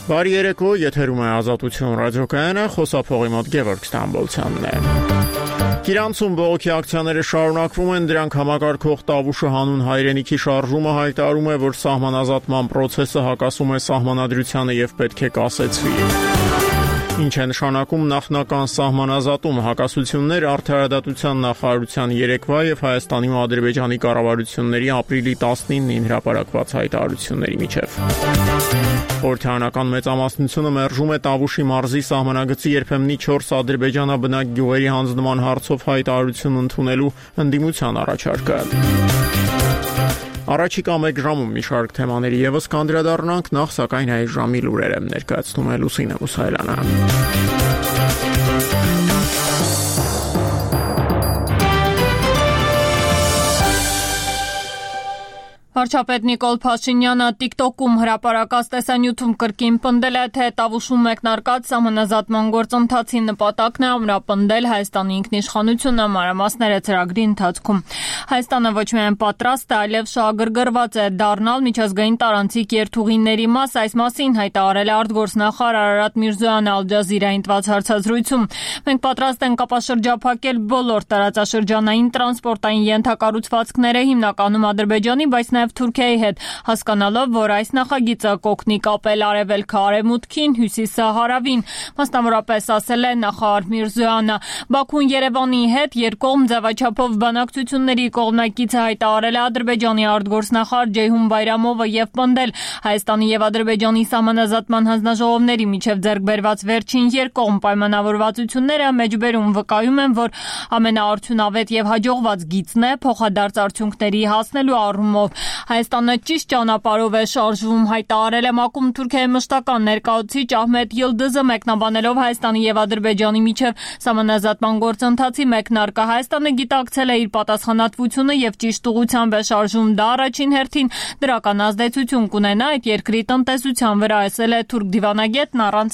Բարի երեկո, եթերում է Ազատություն ռադիոկայանը, խոսափողի մոտ Գևորգ Ստամբոլցյանն է։ Գիրանցում բողոքի ակցիաները շարունակվում են, դրանք համակարգող Տավուշը հանուն հայրենիքի շարժումը հայտարարում է, որ սահմանազատման process-ը հակասում է սահմանադրությանը եւ պետք է կասեցվի։ Ինչ է նշանակում նախնական սահմանազատում, հակասություններ Արդարադատության նախարարության երեկվա եւ Հայաստանի ու Ադրբեջանի կառավարությունների ապրիլի 19-ին հրապարակված հայտարարությունների միջև։ Խորհրդարանական մեծամասնությունը մերժում է Տավուշի մարզի սահմանագծի երբեմնի 4 ադրբեջանաբնակ գյուղերի հանձնման հարցով հայտարարություն ընդունելու ընդդիմության առաջարկը։ Առաջիկա 1 ժամում մի շարք թեմաների եւս կանդրադառնանք, նախ սակայն այս ժամի լուրերը ներկայացնում է Լուսինե Մուսայելյանը։ Վարչապետ Նիկոլ Փաշինյանը TikTok-ում հրապարակած տեսանյութում կրկին պնդել է, թե Տավուշում մեկնարկած սահմանազատման գործընթացի նպատակն է ամրապնդել Հայաստանի ինքնիշխանությունը, մանրամասները ծրագրի ընթացքում։ Հայաստանը ոչ միայն պատրաստ է, այլև շահագրգռված է դառնալ միջազգային տարանցիկ երթուղիների մաս, այս մասին հայտարարել է արտգործնախարար Արարատ Միրզոյանը Ալ Ջազիրային տված հարցազրույցում։ Մենք պատրաստ ենք ապաշրջափակել բոլոր տարածաշրջանային տրանսպորտային ենթակառուցվածքները, հիմնականում Ադրբեջանի, բայց նաև Թուրքիայի հետ, հասկանալով, որ այս նախագիծը կօգնի կապել արևելքը արևմուտքին, հյուսիսը հարավին, մասնավորապես ասել է նախարար Միրզոյանը։ Բաքուն Երևանի հետ երկկողմ ձևաչափով բանակցությունների կողմնակիցը հայտարարել է Ադրբեջանի արտգործնախարար Ջեյհուն Բայրամովը եւ պնդել Հայաստանի եւ Ադրբեջանի սահմանազատման հանձնաժողովների միջև ձեռք բերված վերջին երկկողմ պայմանավորվածությունները մեջբերում վկայում են, որ ամենաարդյունավետ եւ հաջողված գիծն է փոխադարձ արդյունքների հասնելու առումով։ Հայաստանը ճիշտ ճանապարհով է շարժվում, հայտարարել է ՄԱԿ-ում Թուրքիայի մշտական ներկայացուցիչ Ահմեդ Յիլդիզը մեկնաբանելով Հայաստանի եւ Ադրբեջանի միջև սահմանազատման գործընթացի մեկնարկը։ Հայաստանը գիտակցել է իր պատասխանատվությունը եւ ճիշտ ուղղությամբ է շարժվում, դա առաջին հերթին դրական ազդեցություն կունենա այդ երկրի տնտեսության վրա, ասել է թուրք դիվանագետն առանց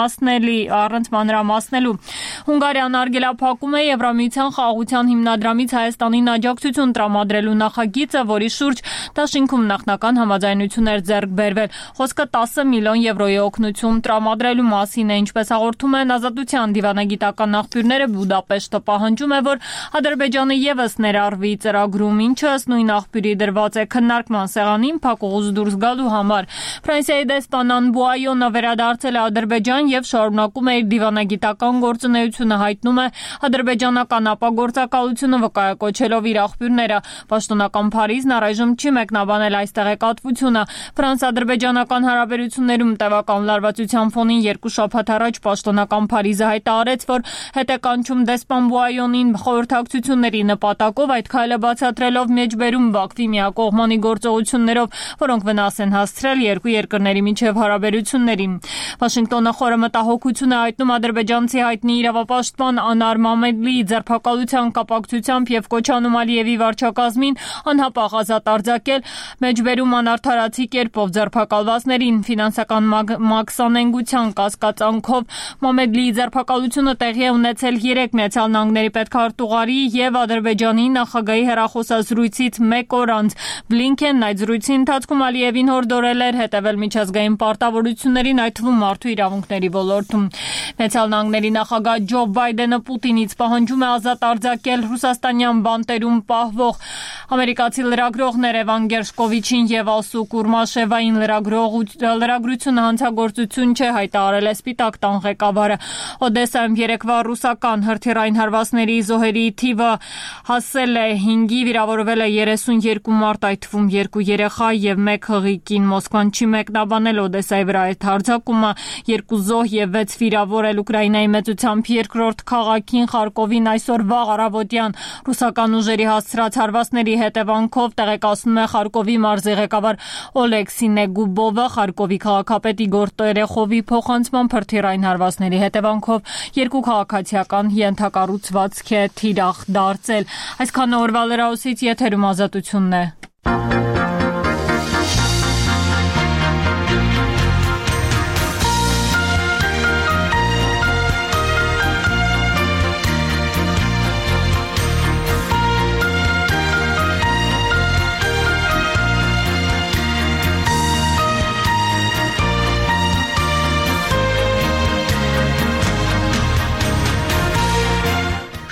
մանրամասնելու։ Հունգարիան արգելափակում է Եվրամիության խաղաղության հիմնադրամից Հայաստանին աջակցություն տրամադրելու նախագիծը, որի շուրջ դաշինքում նախնական համաձայնություն էր ձեռք բերվել։ Խոսքը 10 միլիոն եվրոյի օգնություն տրամադրելու մասին է, ինչպես հաղորդում են Ազատության դիվանագիտական աղբյուրները, Բուդապեշտը պահանջում է, որ Ադրբեջանը եւս ներառվի ծրագրում, ինչը ըստ նույն աղբյուրի դրված է քննարկման սեղանին փակուղուց դուրս գալու համար։ Ֆրանսիայի դեսպան Անբուայոնը վերադարձել է Ադրբեջան եւ շարունակում է իր դիվանագիտական գործունեությունը, հայտնում է ադրբեջանական ապագործակալությունը վկայակոչելով իր աղբյուրները։ Պաշտոնական Փարիզն առայժմ չի մեկնաբանել այս տեղեկատվությունը։ Ֆրանս-ադրբեջանական հարաբերություններում տևական լարվածության ֆոնին 2 շաբաթ առաջ պաշտոնական Փարիզը հայտարարեց, որ հետ է կանչում դեսպան Բուայոնին խորհրդակցությունների նպատակով, այդ քայլը բացատրելով մեջբերում Բաքվի միակողմանի գործողություններով, որոնք վնաս են հասցրել երկու երկրների միջև հարաբերություններին։ Վաշինգտոնը խորը մտահոգություն է հայտնում ադրբեջանցի հայտնի իրավապաշտպան Անար Մամեդլիի ձերբակալության կապակցությամբ եւ կոչանում Ալիևի վարչակազմին անհապաղ ազատ արձակել, մեջբերում անարդարացի կերպով ձերբակալվածներին ֆինանսական մաքսանենգության կասկածանքով Մամեդլիի ձերբակալությունը տեղի է ունեցել 3 Միացյալ Նահանգների պետքարտուղարի եւ Ադրբեջանի նախագահի հեռախոսազրույցից 1 օր անց։ Բլինքենն այդ զրույցի ընթացքում Ալիևին հորդորել էր հետևել միջազգային պարտավորություններին, այդ թվում մարդու իրավունքների ոլորտում։ Միացյալ Նահանգների նախագահ Ջո Բայդենը Պուտինից պահանջում է ազատ արձակել ռուսաստանյան բանտերում պահվող ամերիկացի լրագրողներ Էվան Գերշկովիչին եւ Ալսու Կուրմաշևային լրագրությունը հանցագործություն չէ, հայտարարել է Սպիտակ տան ղեկավարը։ Օդեսայում երեկվա ռուսական հրթիռային հարվածների զոհերի թիվը հասել է 5-ի, վիրավորվել է 32 մարդ, այդ թվում 2 երեխա եւ 1 հղի կին։ Մոսկվան չի մեկնաբանել Օդեսայի վրա այդ հարձակումը, 2 զոհ եւ 6 վիրավորել Ուկրաինայի մեծությամբ երկրորդ քաղաքին Խարկովին այսօր վաղ առավոտյան ռուսական ուժերի հասցրած հարվածների հետևանքով, տեղեկացնում է Խարկովի մարզի ղեկավար Օլեքսի Նեգուբովը, Խարկովի քաղաքապետ Իգոր Տերեխովի փոխանցման հրթիռային հարվածների հետևանքով 2 քաղաքացիական ենթակառուցվածք է թիրախ դարձել։ Այսքան օրվա լրահոսից եթերում Ազատությունն է։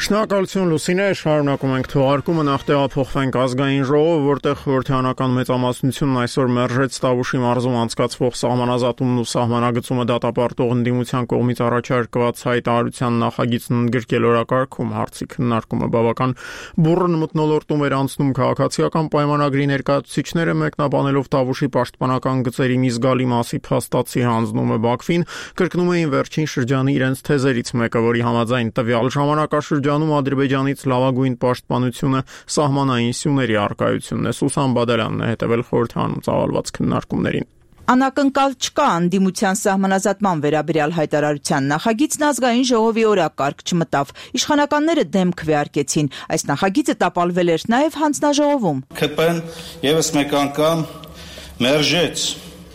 Շնորհակալություն Լուսինե, շարունակում ենք թողարկումը, նախ տեղափոխվենք ազգային ժողով, որտեղ խորհրդարանական մեծամասնությունն այսօր մերժեց Տավուշի մարզում անցկացվող սահմանազատումն ու սահմանագծումը դատապարտող ընդդիմության կողմից առաջարկված հայտարարության նախագիծն ընդգրկել օրակարգում։ Հարցի քննարկումը բավական բուռն մթնոլորտում էր անցնում, քաղաքացիական պայմանագրի ներկայացուցիչները մեկնաբանելով Տավուշի պաշտպանական գծերի մի զգալի մասի փաստացի հանձնումը Բաքվին, կրկնում էին վերջին շրջանի իրենց թեզերից մեկը, որի համաձայն տվյալ ժամանակաշրջանում Ադրբեջանից լավագույն պաշտպանությունը սահմանային սյուների առկայությունն է։ Սուսան Բադալյանն է հետևել խորհրդարանում ծավալված քննարկումներին։ Անակնկալ չկա ընդդիմության սահմանազատման վերաբերյալ հայտարարության նախագիծն ազգային ժողովի օրակարգ չմտավ։ Իշխանականները դեմ քվեարկեցին։ Այս նախագիծը տապալվել էր նաև հանձնաժողովում։ ԿՊ-ն եւս մեկ անգամ մերժեց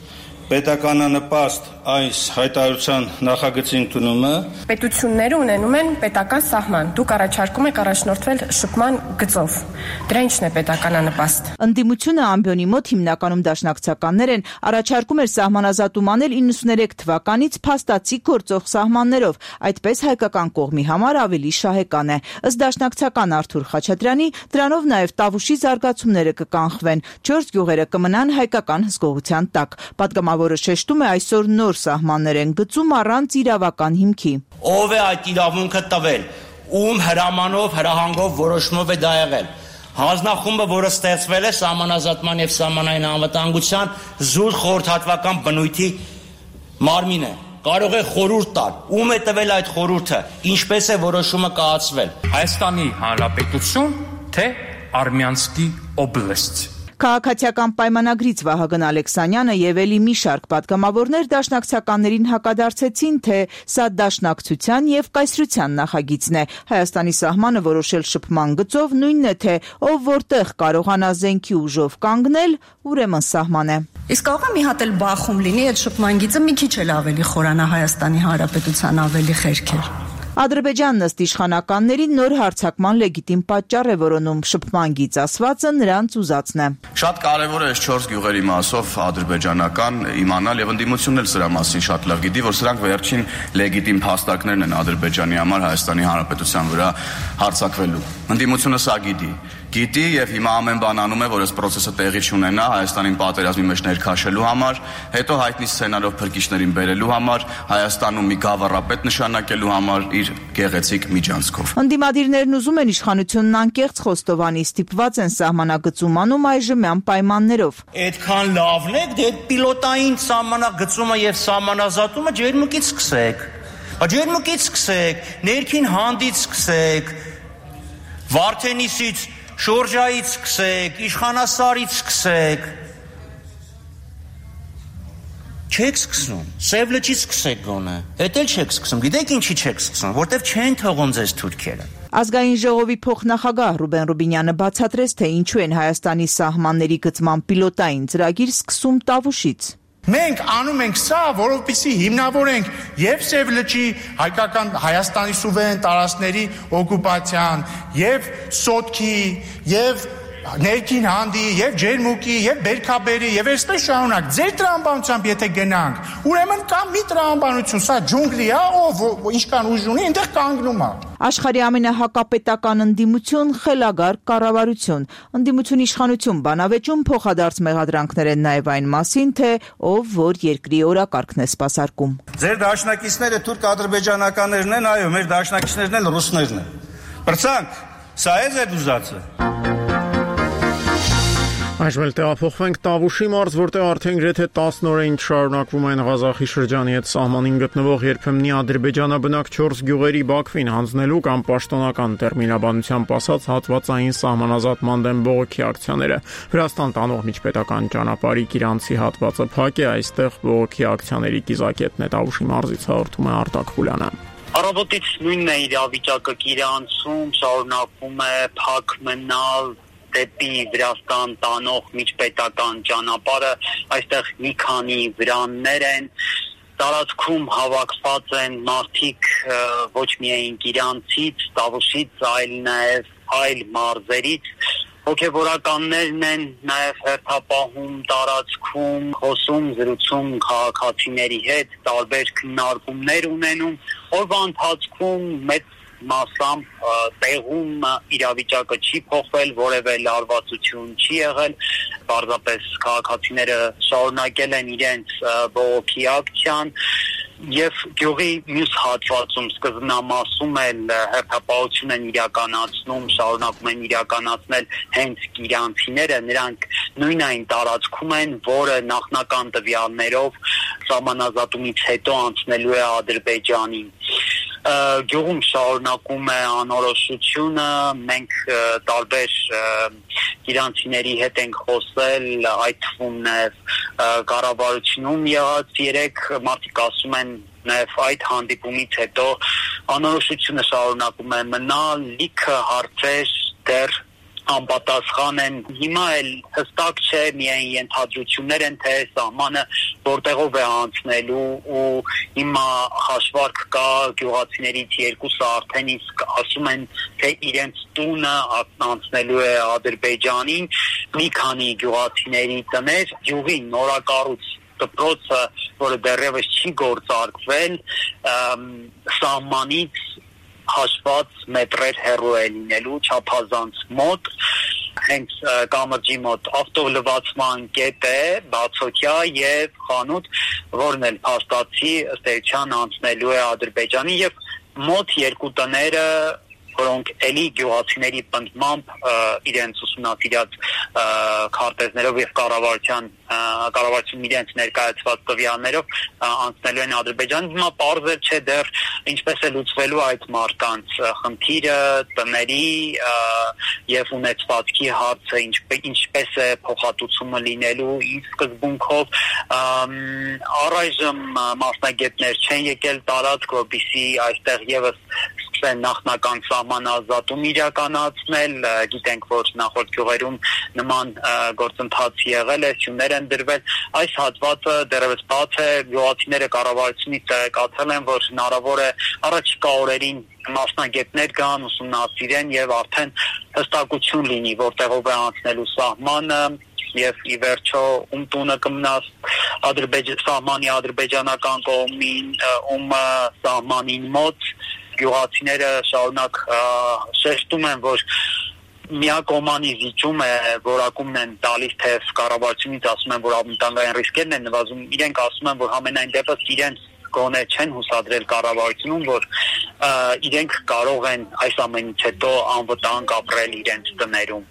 պետականանպաստ այս հայտարարության նախագծի ընդունումը։ Պետությունները ունենում են պետական սահման։ Դուք առաջարկում եք առաջնորդվել շփման գծով։ Դրա ինչն է պետականանպաստ։ Ընդդիմությունը ամբիոնի մոտ հիմնականում դաշնակցականներ են, առաջարկում էր սահմանազատում անել 93 թվականից փաստացի գործող սահմաններով։ Այդպես հայկական կողմի համար ավելի շահեկան է։ Ըստ դաշնակցական Արթուր Խաչատրյանի, դրանով նաև Տավուշի զարգացումները կկանխվեն։ 4 գյուղերը կմնան հայկական հսկողության տակ։ Պատգամավորը շեշտում է այսօր նոր սահմաններ են գծում առանց իրավական հիմքի։ Ով է այդ իրավունքը տվել, ում հրամանով, հրահանգով, որոշումով է դա եղել։ Հանձնախումբը, որը ստեղծվել է սահմանազատման եւ սահմանային անվտանգության զուտ խորհրդատվական բնույթի մարմին է։ Կարող է խորհուրդ տալ, ում է տվել այդ խորհուրդը, ինչպես է որոշումը կայացվել։ Հայաստանի Հանրապետություն, թե Արմյանսկի օբլաստ։ Քաղաքացիական պայմանագրից Վահագն Ալեքսանյանը եւ էլի մի շարք պատգամավորներ դաշնակցականներին հակադարձեցին, թե սա դաշնակցության եւ կայսրության նախագիծն է։ Հայաստանի սահմանը որոշել շփման գծով նույնն է, թե ով որտեղ կարողանա զենքի ուժով կանգնել, ուրեմն սահման է։ Իսկ կարող է մի հատ էլ բախում լինի այդ շփման գիծը մի քիչ էլ ավելի խորանա Հայաստանի Հանրապետության ավելի խերքեր։ Ադրբեջանն ըստ իշխանականների նոր հարձակման լեգիտիմ պատճառ է որոնում, շփման գիծ ասվածը նրանց ուզածն է։ Շատ կարևոր է այս 4 գյուղերի մասով ադրբեջանական իմանալ եւ ընդդիմությունն էլ սրա մասին շատ լավ գիտի, որ սրանք վերջին լեգիտիմ փաստարկներն են Ադրբեջանի համար Հայաստանի Հանրապետության վրա հարձակվելու։ Ընդդիմությունը սա գիտի եւ հիմա ամեն բան անում է, որ այս process-ը տեղի չունենա Հայաստանին պատերազմի մեջ ներքաշելու համար, հետո հայտնի սցենարով փրկիչներին բերելու համար, Հայաստանում մի գավառապետ նշանակելու համար իր գեղեցիկ միջանցքով։ Ընդդիմադիրներն ուզում են իշխանությունն անկեղծ խոստովանի, ստիպված են սահմանագծում անում այժմյան պայմաններով։ Այդքան լավն է, դե պիլոտային սահմանագծումը եւ սահմանազատումը ջերմուկից սկսեք։ Ջերմուկից սկսեք, ներքին հանդից սկսեք, Վարդենիսից Շորժայից սկսեք, Իշխանասարից սկսեք։ Չեք սկսում, Սև լճից սկսեք գոնե։ Էդ էլ չեք սկսում, գիտեք ինչի չեք սկսում, որտեվ չեն թողում ձեզ թուրքերը։ Ազգային ժողովի փոխնախագահ Ռուբեն Ռուբինյանը բացատրեց, թե ինչու են Հայաստանի սահմանների գծման պիլոտային ծրագիր սկսում Տավուշից։ Մենք անում ենք սա, որովհետեւ հիմնավորենք եւ Սև լճի հայկական Հայաստանի սուվերեն տարածքների օկուպացիան, եւ Սոտքի, եւ ներքին հանդի, եւ Ջերմուկի, եւ Բերքաբերի, եւ այստեղ շարունակ։ Ձեր տրամաբանությամբ եթե գնանք, ուրեմն կա մի տրամաբանություն, սա ջունգլի է, ով ինչքան ուժ ունի, այնտեղ կանգնում է։ Աշխարհի ամենահակապետական ընդդիմություն խելագար կառավարություն։ Ընդդիմություն իշխանություն բանավեճում փոխադարձ մեղադրանքներ են նաև այն մասին, թե ով որ երկրի օրակարգն է սպասարկում։ Ձեր դաշնակիցները թուրք-ադրբեջանականներն են, այո, մեր դաշնակիցներն էլ ռուսներն են։ Բրցանք, սա է ձեր ուզածը։ Այժմ տեղափոխվենք Տավուշի մարզ, որտեղ արդեն գրեթե 10 օր է ինչ շարունակվում են Ղազախի շրջանի հետ սահմանին գտնվող երբեմնի ադրբեջանաբնակ 4 գյուղերի Բաքվին հանձնելու կամ պաշտոնական տերմինաբանությամբ ասած հատվածային սահմանազատման դեմ բողոքի ակցիաները։ Վրաստան տանող միջպետական ճանապարհի Կիրանցի հատվածը փակ է, այստեղ բողոքի ակցիաների կիզակետն է Տավուշի մարզից հաղորդում է Արտակ Խուլյանը։ Առավոտից նույնն է իրավիճակը Կիրանցում, շարունակվում է փակ մնալ դեպի Վրաստան տանող միջպետական ճանապարհը, այստեղ մի քանի վրաններ են, տարածքում հավաքված են մարդիկ ոչ միայն Կիրանցից, Տավուշից, այլ նաև այլ մարզերից, հոգևորականներն են նաև հերթապահում տարածքում, խոսում, զրուցում քաղաքացիների հետ, տարբեր քննարկումներ ունենում, օրվա ընթացքում մեծ մասամբ տեղում իրավիճակը չի փոխվել, որևէ լարվածություն չի եղել, պարզապես քաղաքացիները շարունակել են իրենց բողոքի ակցիան եւ գյուղի մյուս հատվածում սկզբնամասում էլ հերթապահություն են իրականացնում, շարունակում են իրականացնել հենց գիրանցիները, նրանք նույն այն տարածքում են, որը նախնական տվյալներով սահմանազատումից հետո անցնելու է Ադրբեջանին։ Գյուղում շարունակում է անորոշությունը, մենք տարբեր գիրանցիների հետ ենք խոսել, այդ թվում նաև կառավարությունում եղած 3 մարդիկ ասում են նաև այդ հանդիպումից հետո անորոշությունը շարունակում է մնալ, լիքը հարցեր դեռ անպատասխան են, հիմա էլ հստակ չէ, միայն ենթադրություններ են, թե սահմանը որտեղով է անցնելու ու հիմա հաշվարկ կա գյուղացիներից 2-ը արդեն իսկ ասում են, թե իրենց տունը անցնելու է Ադրբեջանին, մի քանի գյուղացիների տներ, գյուղի նորակառույց դպրոցը, որը դեռևս չի գործարկվել, սահմանից հաշված մետրեր հեռու է լինելու չափազանց մոտ, հենց կամրջի մոտ ավտոլվացման կետ է, բացօթյա եւ խանութ, որն էլ փաստացի ըստ էության անցնելու է Ադրբեջանի եւ մոտ 2 տները, որոնք էլի գյուղացիների պնդմամբ իրենց ուսումնասիրած քարտեզներով եւ կառավարություն իրենց ներկայացված տվյալներով անցնելու են Ադրբեջան, հիմա պարզ չէ դեռ ինչպես է լուծվելու այդ մարդկանց խնդիրը, տների եւ ունեցվածքի հարցը, ինչպես է փոխհատուցումը լինելու իր սկզբունքով, առայժմ մասնագետներ չեն եկել տարածք, որպեսզի այստեղ եւս սկսեն նախնական սահմանազատում իրականացնել, գիտենք, որ նախորդ գյուղերում նման գործընթաց եղել է, սյուներ են դրվել, այս հատվածը դեռևս բաց է, գյուղացիները կառավարությունից տեղեկացել են, որ հնարավոր է առաջիկա օրերին մասնագետներ գան, ուսումնասիրեն եւ արդեն հստակություն լինի, որտեղով է անցնելու սահմանը եւ ի վերջո ում տունը կմնաս սահմանի ադրբեջանական կողմին, ում սահմանին մոտ գյուղացիները շարունակ շեշտում են, որ միակողմանի զիջում է, որակումն են տալիս, թե կառավարությունից ասում են, որ անվտանգային ռիսկերն են նվազում, իրենք ասում են, որ համենայն դեպս իրենց գոնե չեն հուսադրել կառավարությունում, որ իրենք կարող են այս ամենից հետո անվտանգ ապրել իրենց տներում։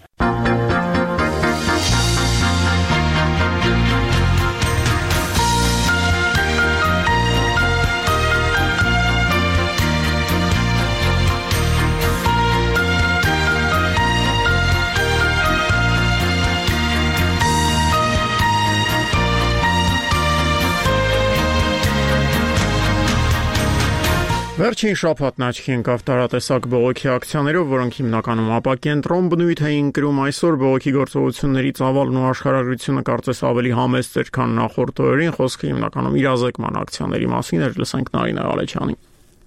Վերջին շաբաթն աչքի ընկավ տարատեսակ բողոքի ակցիաներով, որոնք հիմնականում ապակենտրոն բնույթ էին կրում, այսօր բողոքի գործողությունների ծավալն ու աշխարհագրությունը կարծես ավելի համեստ էր, քան նախորդ օրերին, խոսքը հիմնականում իրազեկման ակցիաների մասին էր, լսենք Նարինե Ալեչյանին։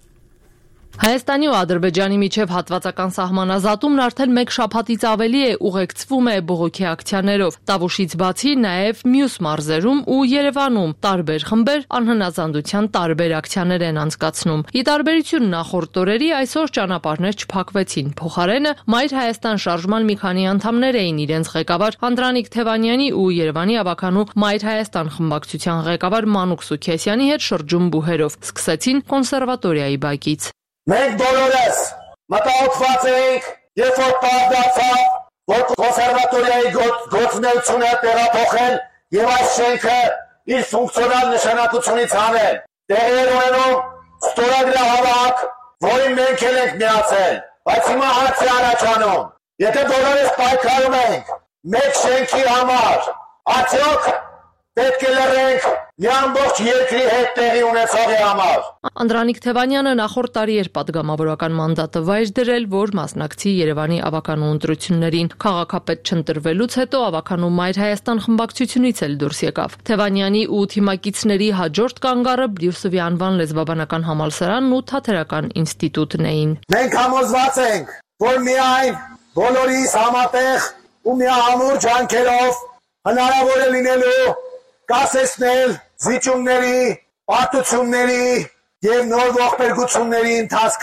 Հայաստանի ու Ադրբեջանի միջև հատվածական սահմանազատումն արդեն 1 շաբաթից ավելի է ուղեկցվում է բողոքի ակցիաներով։ Տավուշից բացի նաև մյուս մարզերում ու Երևանում տարբեր խմբեր անհնազանդության տարբեր ակցիաներ են անցկացնում։ Ի տարբերություն նախորդ օրերի, այսօր ճանապարհներ չփակվեցին։ Փոխարենը Մայր Հայաստան շարժման մի քանի անդամներ էին իրենց ղեկավար Անդրանիկ Թևանյանի ու Երևանի ավականու Մայր Հայաստան խմբակցության ղեկավար Մանուկ Սուքեսյանի հետ շրջում բուհերով։ Սկսեցին կոնսերվատորիայի բակից։ Մենք բոլորս մտահոգված ենք, երբ որ պարզացավ, որ կոնսերվատորիայի գործունեությունը տեղափոխել եւ այս շենքը իր ֆունկցիոնալ նշանակությունից հանել։ Տեղի է ունենում ստորագրահավաք, որին մենք էլ ենք միացել, բայց հիմա հարց է առաջանում։ Եթե բոլորս պայքարում ենք մեկ շենքի համար, արդյոք պետք է լռենք մի ամբողջ երկրի հետ տեղի ունեցողի համար։ Անդրանիկ Թևանյանը նախորդ տարի էր պատգամավորական մանդատը վայր դրել, որ մասնակցի Երևանի ավականու ընտրություններին։ Քաղաքապետ չընտրվելուց հետո ավականու Մայր Հայաստան խմբակցությունից էլ դուրս եկավ։ Թևանյանի ու թիմակիցների հաջորդ կանգառը Բրյուսովի անվան լեզվաբանական համալսարանն ու Թատերական ինստիտուտն էին։ Մենք համոզված ենք, որ միայն բոլորիս համատեղ ու միահամուռ ջանքերով հնարավոր է լինելու կասեցնել զիջումների, պարտությունների և նոր ողբերգությունների ընթացքը։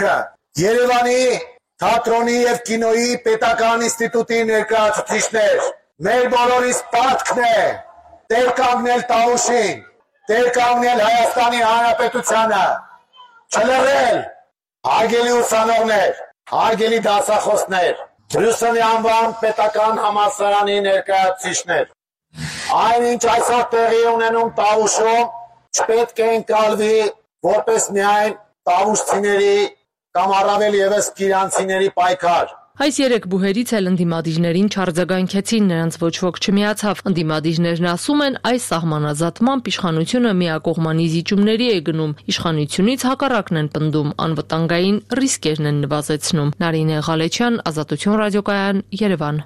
Երևանի թատրոնի եւ կինոյի պետական ինստիտուտի ներկայացուցիչներ, մեր բոլորիս պարտքն է տեր կանգնել Տավուշին, տեր կանգնել Հայաստանի Հանրապետությանը, չլռել, հարգելի ուսանողներ, հարգելի դասախոսներ, Բրյուսելի անվան պետական համալսարանի ներկայացուցիչներ, այնինչ այսօր տեղի ունենում Տավուշում, չպետք է ընկալվի որպես միայն տավուշցիների կամ առավել ևս գիրանցիների պայքար։ Այս երեք բուհերից էլ ընդդիմադիրներին չարձագանքեցին, նրանց ոչ ոք չմիացավ։ Ընդդիմադիրներն ասում են, այս սահմանազատմամբ իշխանությունը միակողմանի զիջումների է գնում, իշխանությունից հակառակն են պնդում, անվտանգային ռիսկերն են նվազեցնում։ Նարինե Ղալեչյան, Ազատություն ռադիոկայան, Երևան։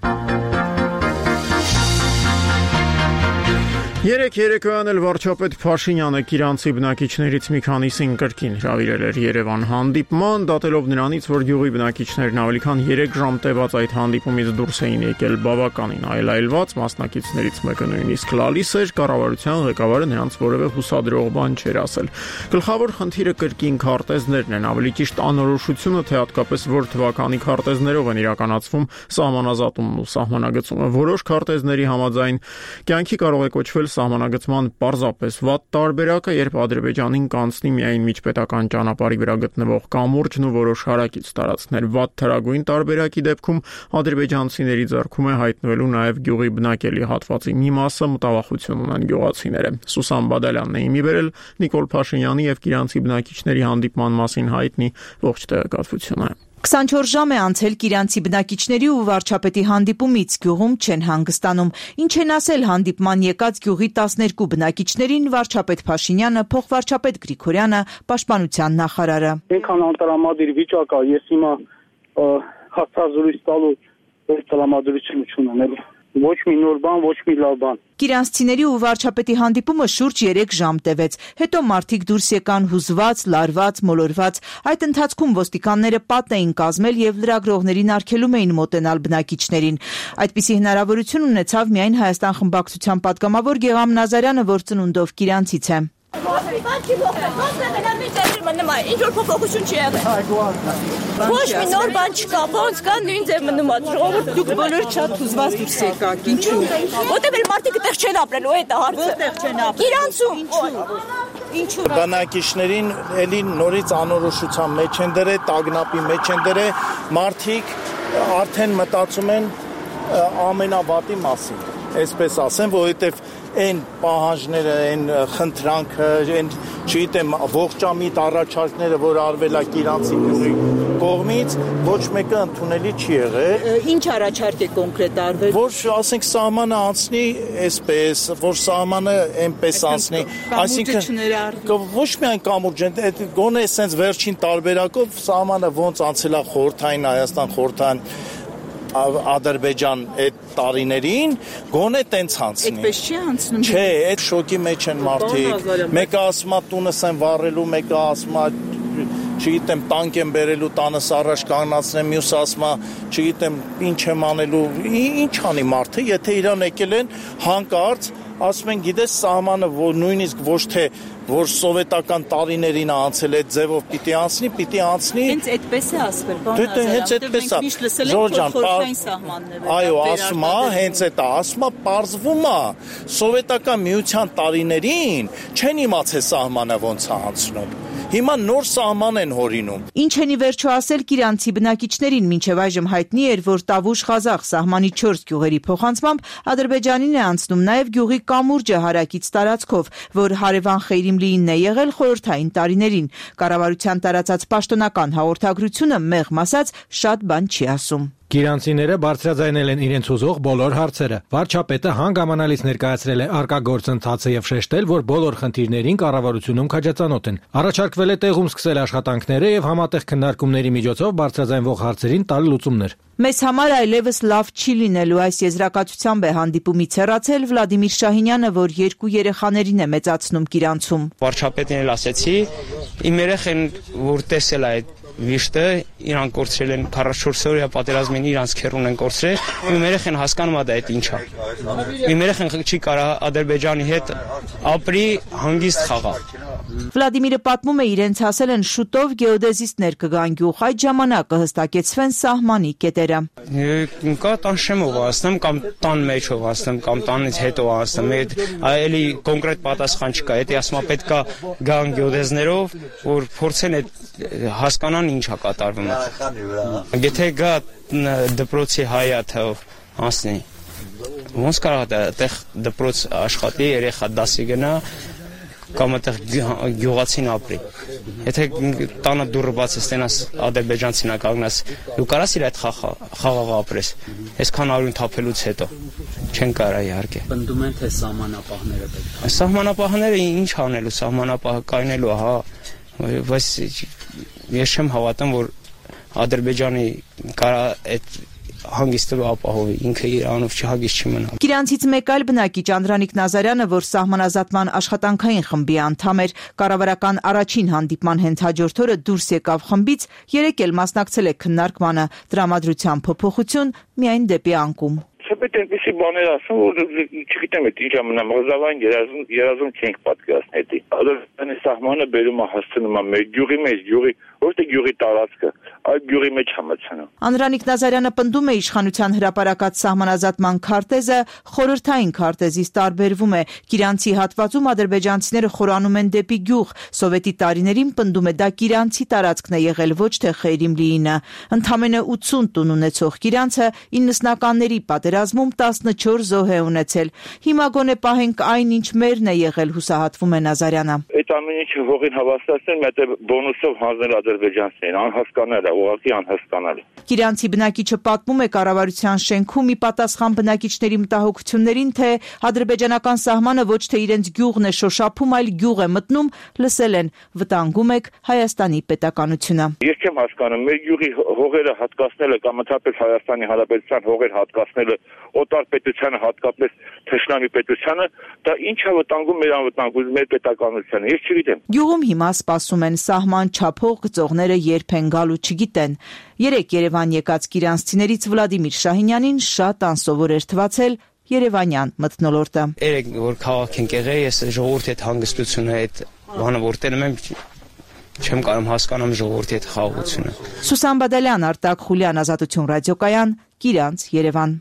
Երեկոյան էլ վարչապետ Փաշինյանը Կիրանցի բնակիչներից մի քանիսին կրկին հրավիրել էր Երևան հանդիպման, դատելով նրանից, որ գյուղի բնակիչներն ավելի քան 3 ժամ տևած այդ հանդիպումից դուրս էին եկել բավականին այլայլված, մասնակիցներից մեկը նույնիսկ լալիս էր, կառավարության ղեկավարը նրանց որևէ հուսադրող բան չէր ասել։ Գլխավոր խնդիրը կրկին քարտեզներն են, ավելի ճիշտ անորոշությունը, թե հատկապես որ թվականի քարտեզներով են իրականացվում սահմանազատումն ու սահմանագծումը։ Որոշ քարտեզների համաձայն կյանքի կարող է կոչվել սահմանագծման պարզապես վատ տարբերակը, երբ Ադրբեջանին կանցնի միայն միջպետական ճանապարհի վրա գտնվող կամուրջն ու որոշ հարակից տարածքներ։ Վատ թրագույն տարբերակի դեպքում ադրբեջանցիների ձեռքում է հայտնվելու նաև գյուղի բնակելի հատվածի մի մասը, մտավախություն ունեն գյուղացիները։ Սուսան Բադալյանն է իմի բերել Նիկոլ Փաշինյանի եւ Կիրանցի բնակիչների հանդիպման մասին հայտնի ողջ տեղեկատվությունը։ 24 ժամ է անցել Կիրանցի բնակիչների ու վարչապետի հանդիպումից, գյուղում չեն հանգստանում։ Ինչ են ասել հանդիպման եկած գյուղի 12 բնակիչներին վարչապետ Փաշինյանը, փոխվարչապետ Գրիգորյանը, պաշտպանության նախարարը։ Այնքան անտրամադիր վիճակ է, ես հիմա հաստազրույց տալու տրամադրություն չունեմ։ Ոչ մի նոր բան, ոչ մի լավ բան։ Կիրանցիների ու վարչապետի հանդիպումը շուրջ 3 ժամ տևեց։ Հետո մարդիկ դուրս եկան հուզված, լարված, մոլորված։ Այդ ընթացքում ոստիկանները պատ էին կազմել եւ լրագրողներին արգելում էին մոտենալ բնակիչներին։ Այդպիսի հնարավորություն ունեցավ միայն Հայաստան խմբակցության պատգամավոր Գեգամ Նազարյանը, որ ծնունդով կիրանցից է։ Ինչ որ փոփոխություն չի եղել։ Ոչ մի նոր բան չկա, ոնց կա նույն ձև մնում է։ Ժողովուրդ դուք բոլորը շատ հուզված դուրս եկաք, ինչու։ Որտեղ էլ մարդիկ այդտեղ չեն ապրելու, այդ է հարցը։ Որտեղ չեն ապրելու։ Իրանցում։ Ինչու։ Բնակիչներին էլի նորից անորոշության մեջ են դրել, տագնապի մեջ են դրել, մարդիկ արդեն մտածում են ամենավատի մասին, այսպես ասեմ, որովհետև այն պահանջները, այն խնդրանքը, այն չգիտեմ ողջամիտ առաջարկները, որ արվել է Կիրանցի գյուղի կողմից, ոչ մեկը ընդունելի չի եղել։ Ինչ առաջարկ է կոնկրետ արվել։ Որ ասենք սահմանը անցնի այսպես, որ սահմանը այնպես անցնի, այսինքն ոչ միայն կամուրջը, գոնե այսպես վերջին տարբերակով սահմանը ոնց անցել է խորհրդային Հայաստան, խորհրդային Ադրբեջան այդ տարիներին գոնե տենց անցնի։ Այդպես չի անցնում։ Չէ, այդ շոկի մեջ են մարդիկ։ Մեկը ասում է տունս են վառելու, մեկը ասում է չգիտեմ տանկ են բերելու տանս առաջ կանգնացնեմ, մյուսը ասում է չգիտեմ ինչ եմ անելու, ինչ անի մարդը, եթե իրան եկել են հանկարծ ասում են գիտես սահմանը որ նույնիսկ ոչ թե որ սովետական տարիներին անցել այդ ձևով պիտի անցնի հենց այդպես է ասվել բանը հենց այդպես է Ժորժան այո ասում է հենց այդ ասում է պարզվում է սովետական միության տարիներին չեն իմացել սահմանը ոնց է անցնում հիմա նոր սահման են հորինում ինչ են ի վերջո ասել Կիրանցի բնակիչներին մինչև այժմ հայտնի էր որ Տավուշ-Ղազախ սահմանի 4 գյուղերի փոխանցմամբ Ադրբեջանին է անցնում նաև գյուղի կամուրջը հարակից տարածքով որ հարևան Խեյրիմլիին է եղել խորհրդային տարիներին կառավարության տարածած պաշտոնական հաղորդագրությունը մեղմ ասած շատ բան չի ասում Կիրանցիները բարձրաձայնել են իրենց ուզող բոլոր հարցերը։ Վարչապետը հանգամանալից ներկայացրել է արկա գործընթացը եւ շեշտել, որ բոլոր խնդիրներին կառավարությունում քաջածանոթ են։ Առաջարկվել է տեղում սկսել աշխատանքները եւ համատեղ քննարկումների միջոցով բարձրաձայնվող հարցերին տալ լուծումներ։ Մեզ համար այլևս լավ չի լինելու այս եզրակացությամբ է հանդիպումից հեռացել Վլադիմիր Շահինյանը, որ 2 երեխաներին է մեծացնում Կիրանցում։ Վարչապետին էլ ասեցի, իմ երեխեն որ տեսել է այդ վիշտը իրան կորցրել են 44 օրյա պատերազմին իրանց քերուն են կորցրել իմ երեխեն հասկանում է դա այդ ինչա իմ երեխեն չի կարա Ադրբեջանի հետ ապրի հանգիստ խաղա Վլադիմիրը պատմում է, իրենց ասել են շուտով գեոդեզիստներ կգան գյուղ, այդ ժամանակ կհստակեցվեն սահմանի կետերը։ Կա տան շեմով ասնեմ կամ տան մեջով ասնեմ կամ տանից հետո ասնեմ, այլի կոնկրետ պատասխան չկա, եթե ասում եմ պետք է գան գեոդեզներով, որ փորձեն հասկանան ինչա կատարվում։ Եթե գա դպրոցի հայաթը ասնի, ոնց կարող է այդտեղ դպրոց աշխատի, երեխա դասի գնա կամ այդտեղ գյուղացին ապրի։ Եթե տանը դուռը բացես տենաս ադրբեջանցին կանգնած, դու կարաս իր այդ խաղաղ ապրես։ Այսքան արյուն թափելուց հետո չեն կարա իհարկե։ Պնդում են թե սահմանապահները պետք է։ Սահմանապահները ինչ անելու, սահմանապահը կայնելու, հա, բայց ես չեմ հավատում, որ Ադրբեջանի կարա այդ հանգիստը ապահովի, ինքը իրանով չհագիստ չմնա։ Կիրանցից մեկ այլ բնակիչ Անդրանիկ Նազարյանը, որ սահմանազատման աշխատանքային խմբի անդամ էր, կառավարական առաջին հանդիպման հենց հաջորդ օրը դուրս եկավ խմբից, երեկ էլ մասնակցել է քննարկմանը, տրամադրության փոփոխություն միայն դեպի անկում։ Չպետք է այնպեսի բաներ ասում, որ չգիտեմ այդ ինչա մնա, մղզավային երազում չենք պատկերացնել դա։ Ադրբեջանի սահմանը բերում է հասցնում է մեր գյուղի մեջ, որտեղ գյուղի տարածքը, այդ գյուղի մեջ համացնում։ Անդրանիկ Նազարյանը պնդում է, իշխանության հրապարակած սահմանազատման քարտեզը խորհրդային քարտեզից տարբերվում է։ Կիրանցի հատվածում ադրբեջանցիները խորանում են դեպի գյուղ, սովետի տարիներին պնդում է դա կիրանցի տարածքն է եղել, ոչ թե Խեյրիմլիինը։ Ընդամենը 80 տուն ունեցող Կիրանցը 90-ականների պատերազմում 14 զոհ է ունեցել։ Հիմա գոնե պահենք այն, ինչ մերն է եղել, հուսահատվում է Նազարյանը։ Այդ ամեն ինչը հողին հավաստացնել, մեծ բոնուսով հանձնել ադրբեջանցիներին, անհասկանալի, ուղղակի անհասկանալի։ Կիրանցի բնակիչը պատմում է կառավարության շենքում ի պատասխան բնակիչների մտահոգություններին, թե ադրբեջանական սահմանը ոչ թե իրենց գյուղն է շոշափում, այլ գյուղ է մտնում, լսել են, վտանգում եք Հայաստանի պետականությունը։ Ես չեմ հասկանում, մեր գյուղի հողերը հատկացնելը կամ ընդհանրապես Հայաստանի Հանրապետության հողեր հատկացնելը օտար պետությանը, հատկապես թշնամի պետությանը, դա ինչ է վտանգում մեր անվտանգություն, մեր պետականությանը, ես չգիտեմ։ Գյուղում հիմա սպասում են սահման չափող գծողները երբ են գալու չգիտեն։ Երեկ Երևան եկած կիրանցիներից Վլադիմիր Շահինյանին շատ անսովոր էր թվացել երևանյան մթնոլորտը։ Երեկ որ քաղաք ենք եղել, ես ժողովրդի հետ հանգստությունը այդ բանը որ տենում եմ չեմ կարող հասկանամ ժողովրդի հետ խաղաղությունը։ Սուսան Բադալյան, Արտակ Խուլյան, Ազատություն ռադիոկայան, Կիրանց, Երևան։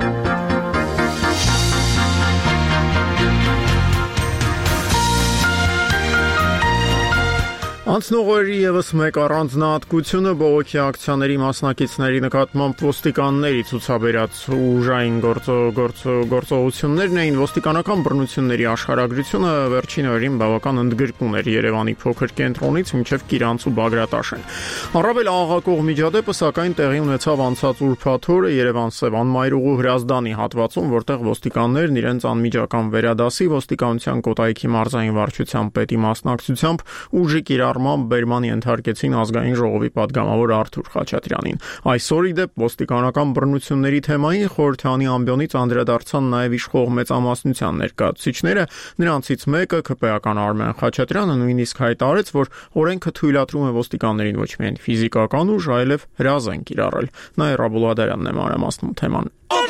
Անցնող օրերի ևս մեկ առանձնահատկությունը բողոքի ակցիաների մասնակիցների նկատմամբ ոստիկանների ցուցաբերած ուժային գործողություններն էին։ Ոստիկանական բռնությունների աշխարհագրությունը վերջին օրերին բավական ընդգրկուն էր Երևանի փոքր կենտրոնից մինչև Կիրանց ու Բագրատաշեն։ Առավել աղաղակող միջադեպը սակայն տեղի ունեցավ անցած ուրբաթ օրը Երևան-Սևան Մայրուղու Հրազդանի հատվածում, որտեղ ոստիկաններն իրենց անմիջական վերադասի ոստիկանության Կոտայքի մարզային վարչության պետի մասնակցությամբ ուժի բերման ենթարկեցին ազգային ժողովի պատգամավոր Արթուր Խաչատրյանին։ Այսօր ի դեպ ոստիկանական բռնությունների թեմային խորհրդանի ամբիոնից անդրադարձան նաև իշխող մեծամասնության ներկայացուցիչները, նրանցից մեկը ԿՊ-ական Արմեն Խաչատրյանը նույնիսկ հայտարարեց, որ օրենքը թույլատրում է ոստիկաններին ոչ միայն ֆիզիկական ուժ, այլև հրազեն կիրառել։ Նաիրա Բուլադարյանն է մանրամասնում թեման։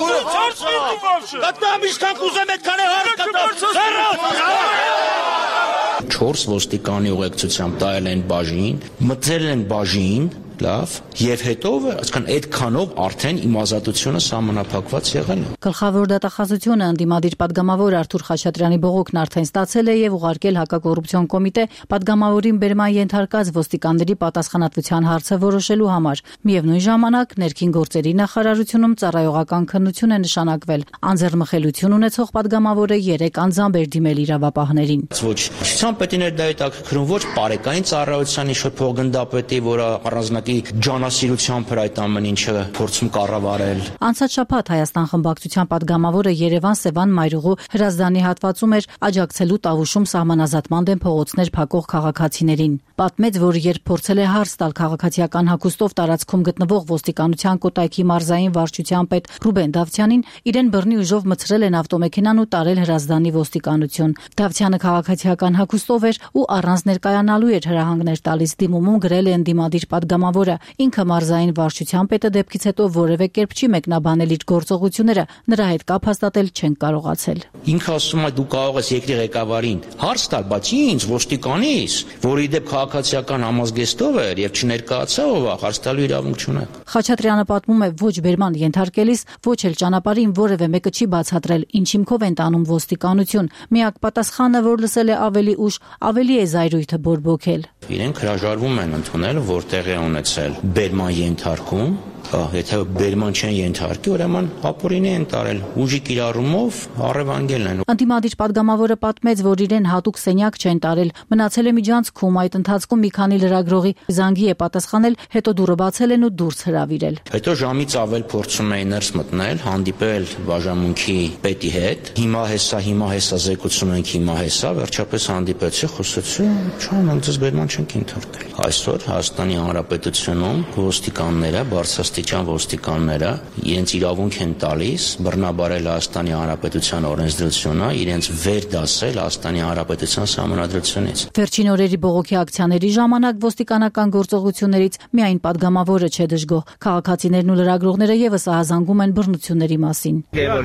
Չորս ոստիկանի ուղեկցությամբ տայել են բաժին, մտել են բաժին, լավ, եւ հետո այսքան այդքանով արդեն իմ ազատությունը սահմանափակված եղել է։ Գլխավոր դատախազությունը ընդդիմադիր պատգամավոր Արթուր Խաչատրյանի բողոքն արդեն ստացել է եւ ուղարկել հակակոռուպցիոն կոմիտե պատգամավորին բերման ենթարկած ոստիկանների պատասխանատվության հարցը որոշելու համար։ Միևնույն ժամանակ ներքին գործերի նախարարությունում ծառայողական քննություն է նշանակվել։ Անձեռնմխելիություն ունեցող պատգամավորը 3 անձամբ էր դիմել իրավապահներին։ Ոչ ցամպետիներ դա հետաքրքրում, ոչ բարեկային ծառայության ինչ-որ փոխգնդապետի, որը առանձնակի ջանասիրությամբ այդ ամեն ինչը փորձում կառավարել։ Անցած շաբաթ Հայաստան խմբակցության պատգամավորը Երևան-Սևան Մայրուղու Հրազդանի հատվածում էր աջակցելու Տավուշում սահմանազատման դեմ փողոցներ փակող քաղաքացիներին։ Պատմեց, որ երբ փորձել է հարց տալ քաղաքացիական հագուստով տարածքում գտնվող ոստիկանության Կոտայքի մարզային վարչության պետ Ռուբեն Դավթյանին, իրեն բռնի ուժով մցրել են ավտոմեքենան ու տարել Հրազդանի ոստիկանություն։ Դավթյանը քաղաքացիական հագուստով էր ու առանց ներկայանալու էր հրահանգներ տալիս։ Դիմումում գրել է ընդդիմադիր պատգամավոր պատգամավորը։ Ինքը մարզային վարչության պետը դեպքից հետո որևէ կերպ չի մեկնաբանել իր գործողությունները, նրա հետ կապ հաստատել չեն կարողացել։ Ինքը ասում է դու կարող ես երկրի ղեկավարին հարց տալ, բայց ինձ ոստիկանից, որի դեպ քաղաքացիական համազգեստով էր եւ չներկայացավ ով հարց տալու իրավունք չունեք։ Խաչատրյանը պատմում է, ոչ բերման ենթարկելիս, ոչ էլ ճանապարհին որևէ մեկը չի բացատրել, ինչ հիմքով են տանում ոստիկանություն։ Միակ պատասխանը, որ լսել է ավելի ուշ, ավելի է զայրույթը բորբոքել։ Իրենք հրաժարվում են ընդունել, որ տեղի ունեցել բերման ենթարկում, եթե բերման չեն ենթարկի, ուրեմն ապօրինի են տարել, ուժի կիրառումով առևանգել են։ Ընդդիմադիր պատգամավորը պատմեց, որ իրեն հատուկ սենյակ չեն տարել, մնացել է միջանցքում, այդ ընթացքում մի քանի լրագրողի զանգի է պատասխանել, հետո դուռը բացել են ու դուրս հրավիրել։ Հետո ժամից ավել փորձում էին ներս մտնել, հանդիպել բաժանմունքի պետի հետ, հիմա հեսա զեկուցում ենք, հիմա հեսա, վերջապես հանդիպեցի, խոսեցի, չան, ձեզ բերման չենք ենթարկել։ Այսօր Հայաստանի Հանրապետությունում ոստիկանները, բարձրաստիճան ոստիկանները իրենց իրավունք են տալիս բռնաբարել Հայաստանի Հանրապետության օրենսդրությունը, իրենց վերդասել Հայաստանի Հանրապետության սահմանադրությունից։ Վերջին օրերի բողոքի ակցիաների ժամանակ ոստիկանական գործողություններից միայն պատգամավորը չէ դժգոհ։ Քաղաքացիներն ու լրագրողները եւս ահազանգում են բռնությունների մասին։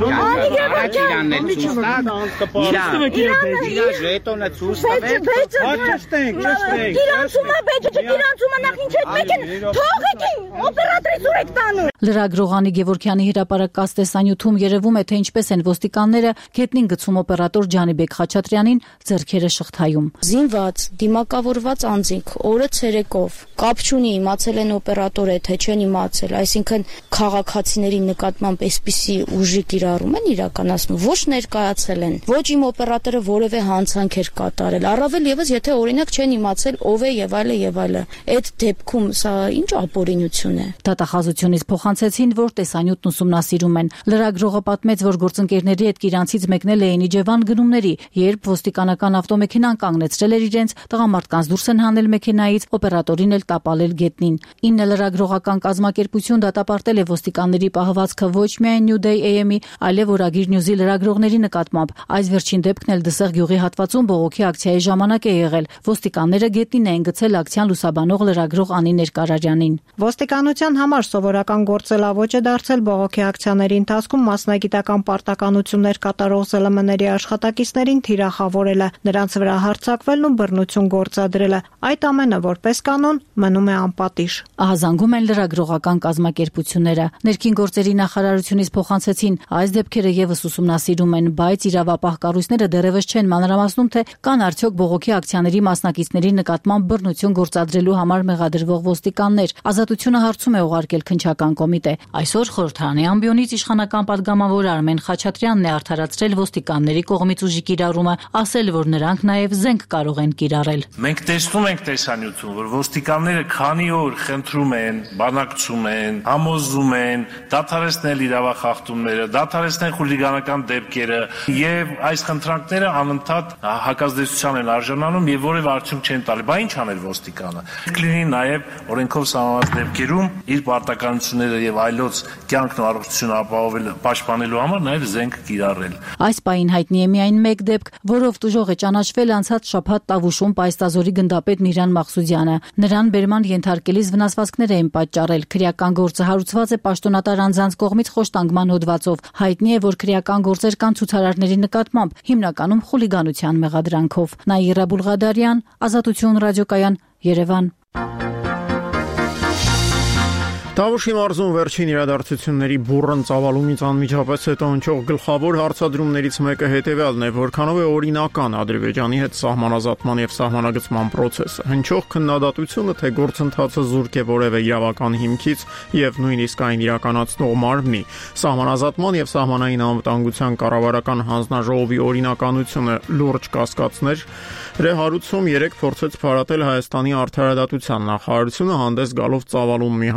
Լրագրող Անի Գևորգյանի հրապարակ կաստեսանյութում երևում է, թե ինչպես են ոստիկանները գետնին գցում օպերատոր Ջանիբեկ Խաչատրյանին, ձեռքերը շղթայում։ Զինված, դիմակավորված անձինք, օրը ցերեկով, կապ չունի իմացել են օպերատոր է, թե չեն իմացել, այսինքն քաղաքացիների նկատմամբ այսպիսի ուժի կիրառում են իրականացնում, ոչ ներկայացել են, ոչ իմ օպերատորը որևէ հանցանք էր կատարել, առավել եւս եթե օրինակ չեն իմացել ով է եւ այլը եւ այլը։ Այդ դեպքում սա ինչ ապօրինություն է։ Դատախազությունից փոխանցեցին, որ տեսանյութն ուսումնասիրում են։ Լրագրողը պատմեց, որ գործընկերների հետ Կիրանցից մեկնել էին Իջևան գնումների, երբ ոստիկանական ավտոմեքենան կանգնեցրել էր իրենց, տղամարդկանց դուրս են հանել մեքենայից, օպերատորին էլ տապալել գետնին։ 9 լրագրողական կազմակերպություն դատապարտել է ոստիկանների պահվածքը ոչ միայն New Day AM-ի, այլև Օրագիր News-ի լրագրողների նկատմամբ։ Այս վերջին դեպքն էլ Դսեղ գյուղի հատվածում բողոքի ակցիայի ժամանակ է եղել։ Ոստիկանները գետնին էին գցել ակցիան լուսաբանող լրագրող Անի Ներկարարյանին։ Ոստիկանության համար սովորական գործելավոճ է դարձել բողոքի ակցիաների ընթացքում մասնագիտական պարտականություններ կատարող ԶԼՄ-ների աշխատակիցներին թիրախավորելը, նրանց վրա հարձակվելն ու բռնություն գործադրելը։ Այդ ամենը որպես կանոն մնում է անպատիժ։ Ահազանգում են լրագրողական կազմակերպությունները։ Ներքին գործերի նախարարությունից փոխանցեցին, այս դեպքերը եւս ուսումնասիրում են, բայց իրավապահ կառույցները դեռևս չեն մանրամասնում, թե կան արդյոք բողոքի ակցիաների մասնակիցների նկատմամբ բռնություն գործադրելու համար մեղադրվող ոստիկաններ։ Ազատությունը հարցում է ուղարկել քննչական կոմիտե։ Այսօր խորհրդարանի ամբիոնից իշխանական պատգամավոր Արմեն Խաչատրյանն է արդարացրել ոստիկանների կողմից ուժի կիրառումը, ասել, որ նրանք նաև զենք կարող են կիրառել։ Մենք տեսնում ենք տեսանյութում, որ ոստիկանները քանի օր խնդրում են, բանակցում են, համոզում են դադարեցնել իրավախախտումները, դադարեցնել խուլիգանական դեպքերը եւ այս խնդրանքները անընդհատ հակազդեցության են արժանանում եւ որևէ արդյունք չեն տալի։ Բա ինչ անել ոստիկանը։ Կլինի նաեւ օրենքով սահմանված դեպքերում իր պարտականությունները եւ այլոց կյանքն ու առողջությունը ապահովել պաշտպանելու համար նաեւ զենք կիրառել։ Այս պահին հայտնի է միայն մեկ դեպք, որով տուժող է ճանաչվել անցած շաբաթ Տավուշում Պայստազորի գնդապետ Միրան Մախսուդյանը։ Նրան բերման ենթարկելիս վնասվածքներ էին պատճառել։ Քրեական գործը հարուցված է պաշտոնատար անձանց կողմից խոշտանգման հոդվածով։ Հայտնի է, որ քրեական գործեր կան ցուցարարների նկատմամբ, հիմնականում խուլիգանության մեղադրանքով։ Նաիրա Բուլղադարյան, Ազատություն ռադիոկայան, Երևան։ Տավուշի մարզում վերջին իրադարձությունների բուռն ծավալումից անմիջապես հետո հնչող գլխավոր հարցադրումներից մեկը հետևյալն է, որքանով է օրինական Ադրբեջանի հետ սահմանազատման եւ սահմանագծման process-ը։ Հնչող քննադատությունը, թե գործընթացը զուրկ է որևէ իրավական հիմքից եւ նույնիսկ այն իրականացնող մարմնի, սահմանազատման եւ սահմանային անվտանգության կառավարական հանձնաժողովի օրինականությունը լուրջ կասկածներ հարուցում 3 փորձեց փարատել Հայաստանի արդարադատության նախարարությունը հանդես գալով ծավալում մի հայտարարություն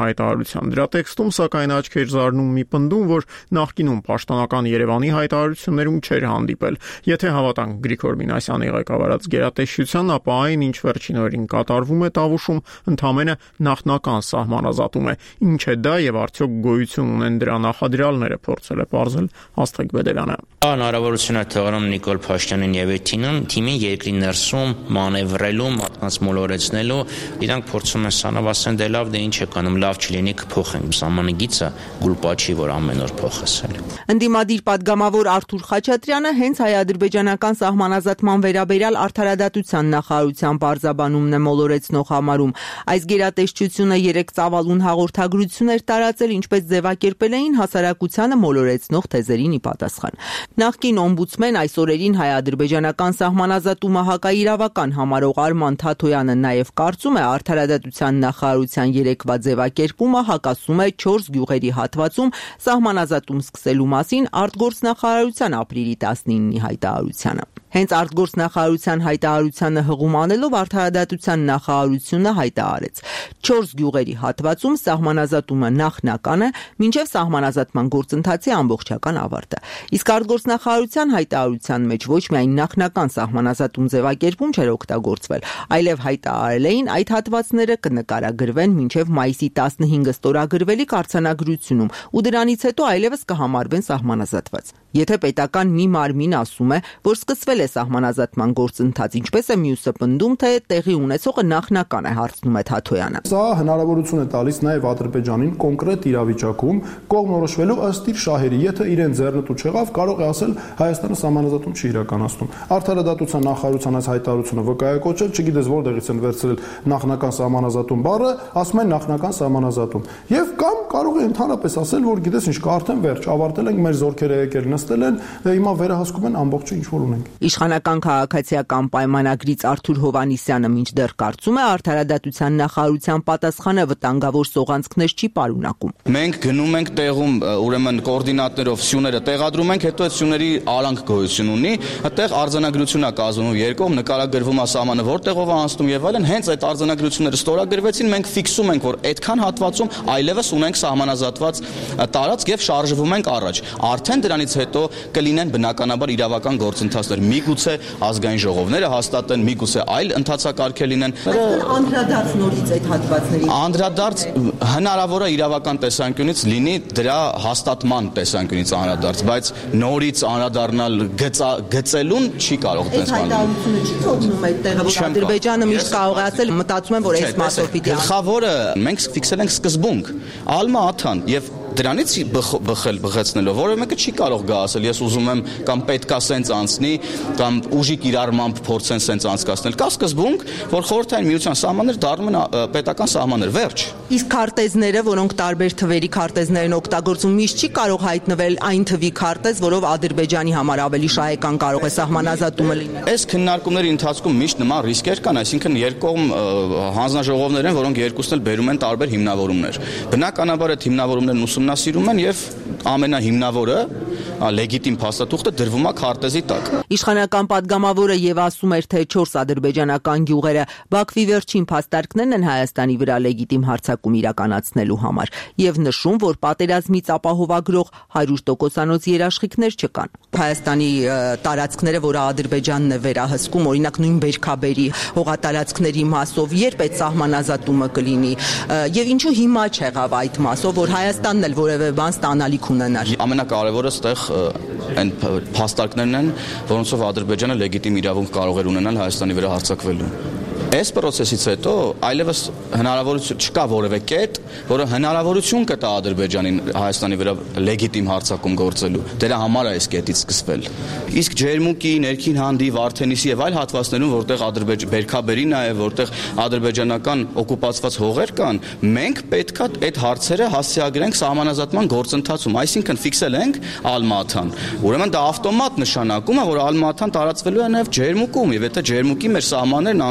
հայտարարության։ Դրա տեքստում սակայն աչքեր զարնում մի պնդում, որ նախկինում պաշտոնական Երևանի հայտարարություններում չէր հանդիպել։ Եթե հավատանք Գրիգոր Մինասյանի ղեկավարած գերատեսչության, ապա այն, ինչ վերջին օրերին կատարվում է Տավուշում, ընդամենը նախնական սահմանազատում է։ Ինչ է դա եւ արդյոք գոյություն ունեն դրա նախադրյալները, փորձել է պարզել Աստղիկ Բեդելյանը։ Հնարավորություն է թողնում Նիկոլ Փաշինյանին եւ այդ թիմին երկրի ներսում մանևրելու, մատնաց մոլորեցնելու, իրանք փորձում են սանավասեն դե լավ, դե ինչ է կանում, լավ չլինի կփոխենք։ Սահմանը գիծը գուլպաչի, որ ամեն օր փոխեսել։ Ընդդիմադիր падգամավոր Արթուր Խաչատրյանը հենց հայ-ադրբեջանական սահմանազատման վերաբերյալ արդարադատության նախարարության բարձաբանումն է մոլորեցնող համարում։ Այս գերատեսչությունը 3 ծավալուն հաղորդագրություն էր տարածել, ինչպես ձևակերպել էին հասարակությանը մոլորեցնող թեզերին ի պատասխան։ Նախկին օմբուդսմեն այս օրերին հայ-ադրբեջանական սահմանազատումը հակաիրավական համարող Արման Թաթոյանը նաև կարծում է արդարադատության նախարարության երեկվա ձևակերպումը հակասում է 4 գյուղերի հատվածում սահմանազատում սկսելու մասին արտգործնախարարության ապրիլի 19-ի հայտարարությանը։ Հենց արտգործնախարարության հայտարարությանը հղում անելով արդարադատության նախարարությունը հայտարարեց. 4 գյուղերի հատվածում սահմանազատումը նախնական է, մինչև սահմանազատման գործընթացի ամբողջական ավարտը։ Իսկ արտգործնախարարության հայտարարության մեջ ոչ միայն նախնական սահմանազատում ձևակերպում չէր օգտագործվել, այլև հայտարարել էին այդ հատվածները կնկարագրվեն մինչև մայիսի 15-ը ստորագրվելիք արձանագրությունում ու դրանից հետո այլևս կհամարվեն սահմանազատված։ Եթե պետական մի մարմին ասում է, որ սկսվել է սահմանազատման գործընթաց, ինչպես է մյուսը պնդում, թե տեղի ունեցողը նախնական է, հարցնում է Թաթոյանը։ Սա հնարավորություն է տալիս նաև Ադրբեջանին կոնկրետ իրավիճակում կողմնորոշվելու ըստ իր շահերի, եթե իրեն ձեռնտու չեղավ, կարող է ասել Հայաստանը սահմանազատում չի իրականացնում։ Արդարադատության նախարարության այս հայտարարությունը վկայակոչել, չգիտես որտեղից են վերցրել նախնական սահմանազատում բառը, ասում են նախնական սահմանազատում։ Եվ կամ կարող է ընդհանրապես ասել, որ գիտես ինչ կա, արդեն վերջ, ավարտել ենք, մեր զորքերը եկել նստել են, հիմա վերահսկում են ամբողջը ինչ որ ունենք։ Իշխանական քաղաքացիական պայմանագրից Արթուր Հովհաննիսյանը մինչդեռ կարծում է արդարադատության նախարարության պատասխանը վտանգավոր սողանցքներ չի պարունակում։ Մենք գնում ենք տեղում, ուրեմն կոորդինատներով սյուները տեղադրում ենք, հետո այդ սյուների արանք գոյություն ունի, այդտեղ արձանագրություն է կազմում երկով, նկարագրվում է սահմանը որտեղով է անցնում եւ այլն, հենց այդ արձանագրությունները ստորագրվեցին, մենք ֆիքսում ենք, որ այդքան հատվածում այլևս ունենք սահմանազատված տարածք եւ շարժվում ենք առաջ։ Արդեն դրանից հետո կլինեն բնականաբար իրավական գործընթացներ։ Միգուցե ազգային ժողովները հաստատեն, միգուցե այլ ընթացակարգեր լինեն։ Անդրադարձ նորից այդ հատվածների։ Անդրադարձ հնարավոր է իրավական տեսանկյունից լինի դրա հաստատման տեսանկյունից անդրադարձ, բայց նորից անդրադառնալ գծելուն չի կարող այդպես բան։ Այդ հայտարարությունը չի թողնում այդտեղը, որ Ադրբեջանը միշտ կարող է ասել, մտածում եմ, որ այս մասով պիտի։ Գլխավորը մենք ֆիքսել ենք սկզբունք, Ալմա-Աթան եւ դրանից բխեցնելով որը մեկը չի կարող գա ասել ես ուզում եմ կամ պետքա սենց անցնի կամ ուժի կիրառմամբ փորձեն սենց անցկացնել։ Կա սկզբունք, որ խորհրդային միության սահմանները դառնում են պետական սահմաններ, վերջ։ Իսկ քարտեզները, որոնք տարբեր թվերի քարտեզներ են օգտագործում, միշտ չի կարող հայտնվել այն թվի քարտեզ, որով Ադրբեջանի համար ավելի շահեկան կարող է սահմանազատումը լինել։ Այս քննարկումների ընթացքում միշտ նման ռիսկեր կան, այսինքն երկկողմ հանձնաժողովներ են, որոնք երկուսն էլ բերում են տարբեր հիմնավորումներ։ Բնականաբար այդ հիմնավորումներն ուսումնասիրում են եւ ամենահիմնավորը լեգիտիմ փաստաթուղթը դրվում է քարտեզի տակ։ Իշխանական падգամավորը եւ ասում էր, թե 4 ադրբեջանական գյուղերը Բաքվի վերջին փաստարկներն են Հայաստանի վրա լեգիտիմ հարձակում իրականացնելու համար եւ նշում, որ պատերազմից ապահովագրող 100%-անոց երաշխիքներ չկան։ Հայաստանի տարածքները, որը Ադրբեջանն է վերահսկում, օրինակ նույն Բերքաբերի հողատարածքների մասով, երբ այդ սահմանազատումը կլինի եւ ինչու հիմա չեղավ այդ մասով, որ Հայաստանն էլ որևէ բան ստանալիք ունենար։ Ամենակարևորը այդտեղ այն փաստարկներն են, որոնցով Ադրբեջանը լեգիտիմ իրավունք կարող էր ունենալ Հայաստանի վրա հարձակվելու։ Այս process-ից հետո այլևս հնարավորություն չկա որևէ կետ, որը հնարավորություն կտա Ադրբեջանին Հայաստանի վրա լեգիտիմ հարձակում գործելու։ Դրա համար է այս կետից սկսվել։ Իսկ Ջերմուկի, Ներքին Հանդի, Վարդենիսի եւ այլ հատվածներում, որտեղ Բերքաբերի նաեւ որտեղ ադրբեջանական օկուպացված հողեր կան, մենք պետքա այդ հարցերը հասցեագրենք սահմանազատման գործընթացում, այսինքն ֆիքսել ենք Ալմա-Աթան։ Ուրեմն դա ավտոմատ նշանակում է, որ Ալմա-Աթան տարածվելու է նաեւ Ջերմուկում, եւ եթե Ջերմուկի մեր սահմաններն անցնում են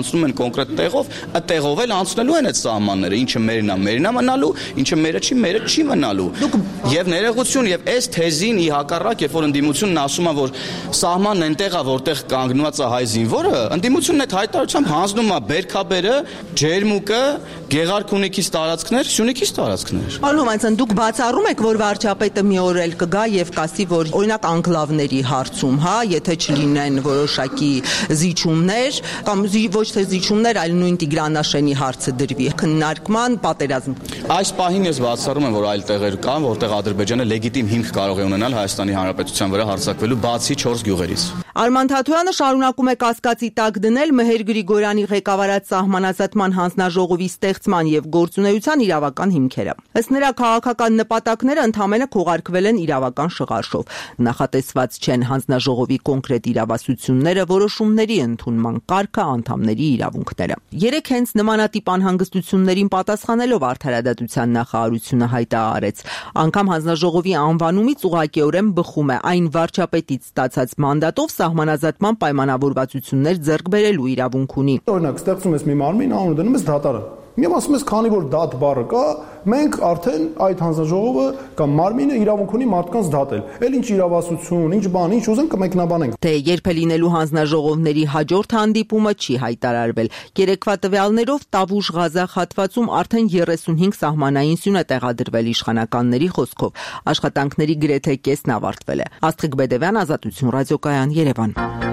կոնկրետ տեղով, այդ տեղով էլ անցնելու են այդ սահմանները, ինչը մերն է մնալու, ինչը մերը չի մնալու։ Եվ ներողություն, եւ այս թեզին ի հակառակ, երբ որ ընդդիմությունն ասում է, որ սահմանն այնտեղ է, որտեղ կանգնված է հայ զինվորը, ընդդիմությունն այդ հայտարարությամբ հանձնում է Բերքաբերը, Ջերմուկը, Գեղարքունիքից տարածքներ, Սյունիքից տարածքներ։ Պարոն Հովհաննիսյան, դուք բացառում եք, որ վարչապետը մի օր էլ կգա եւ կասի, որ օրինակ անկլավների հարցում, եթե չլինեն որոշակի զիջումներ, կամ ոչ թե զիջումներ, այլ նույն Տիգրանաշենի հարցը դրվի քննարկման, պատերազմ։ Այս պահին ես բացառում եմ, որ այլ տեղեր կան, որտեղ Ադրբեջանը լեգիտիմ հիմք կարող է ունենալ Հայաստանի Հանրապետության վրա հարձակվելու, բացի 4 գյուղերից։ Արման Թաթոյանը շարունակում է կասկածի տակ դնել Մեհեր Գրիգորյանի ղեկավարած Սահմանազատման հանձնաժողովի ստեղծման եւ գործունեության իրավական հիմքերը։ Ըստ նրա, քաղաքական նպատակները ընդհանրապես քողարկվել են իրավական շղարշով։ Նախատեսված չեն հանձնաժողովի կոնկրետ իրավասությունները, որոշումների ընդունման կարգը, անդամների իրավունքները։ Երեք հենց նմանատիպ անհանգստություններին պատասխանելով Արդարադատության նախարարությունը հայտարարեց, անգամ հանձնաժողովի անվանումից ուղղակիորեն բխում է այն վարչապետից ստացած մանդատով սահմանազատման պայմանավորվածություններ ձեռք բերելու իրավունք ունի։ Օրինակ, ստեղծում ես մի մարմին, անուն դնում ես դատարան։ Եմ ասում ես, քանի որ դատ բառը կա, մենք արդեն այդ հանձնաժողովը կամ մարմինը իրավունք ունի մարդկանց դատել։ Էլ ինչ իրավասություն, ինչ բան, ինչ ուզենք կմեկնաբանենք։ Թե երբ է լինելու հանձնաժողովների հաջորդ հանդիպումը չի հայտարարվել։ Երեկվա տվյալներով Տավուշ Ղազախ հատվածում արդեն 35 սահմանային սյուն է տեղադրվել իշխանականների խոսքով։ Աշխատանքների գրեթե կեսն ավարտվել է։ Աստղիկ Բեդևյան, Ազատություն ռադիոկայան, Երևան։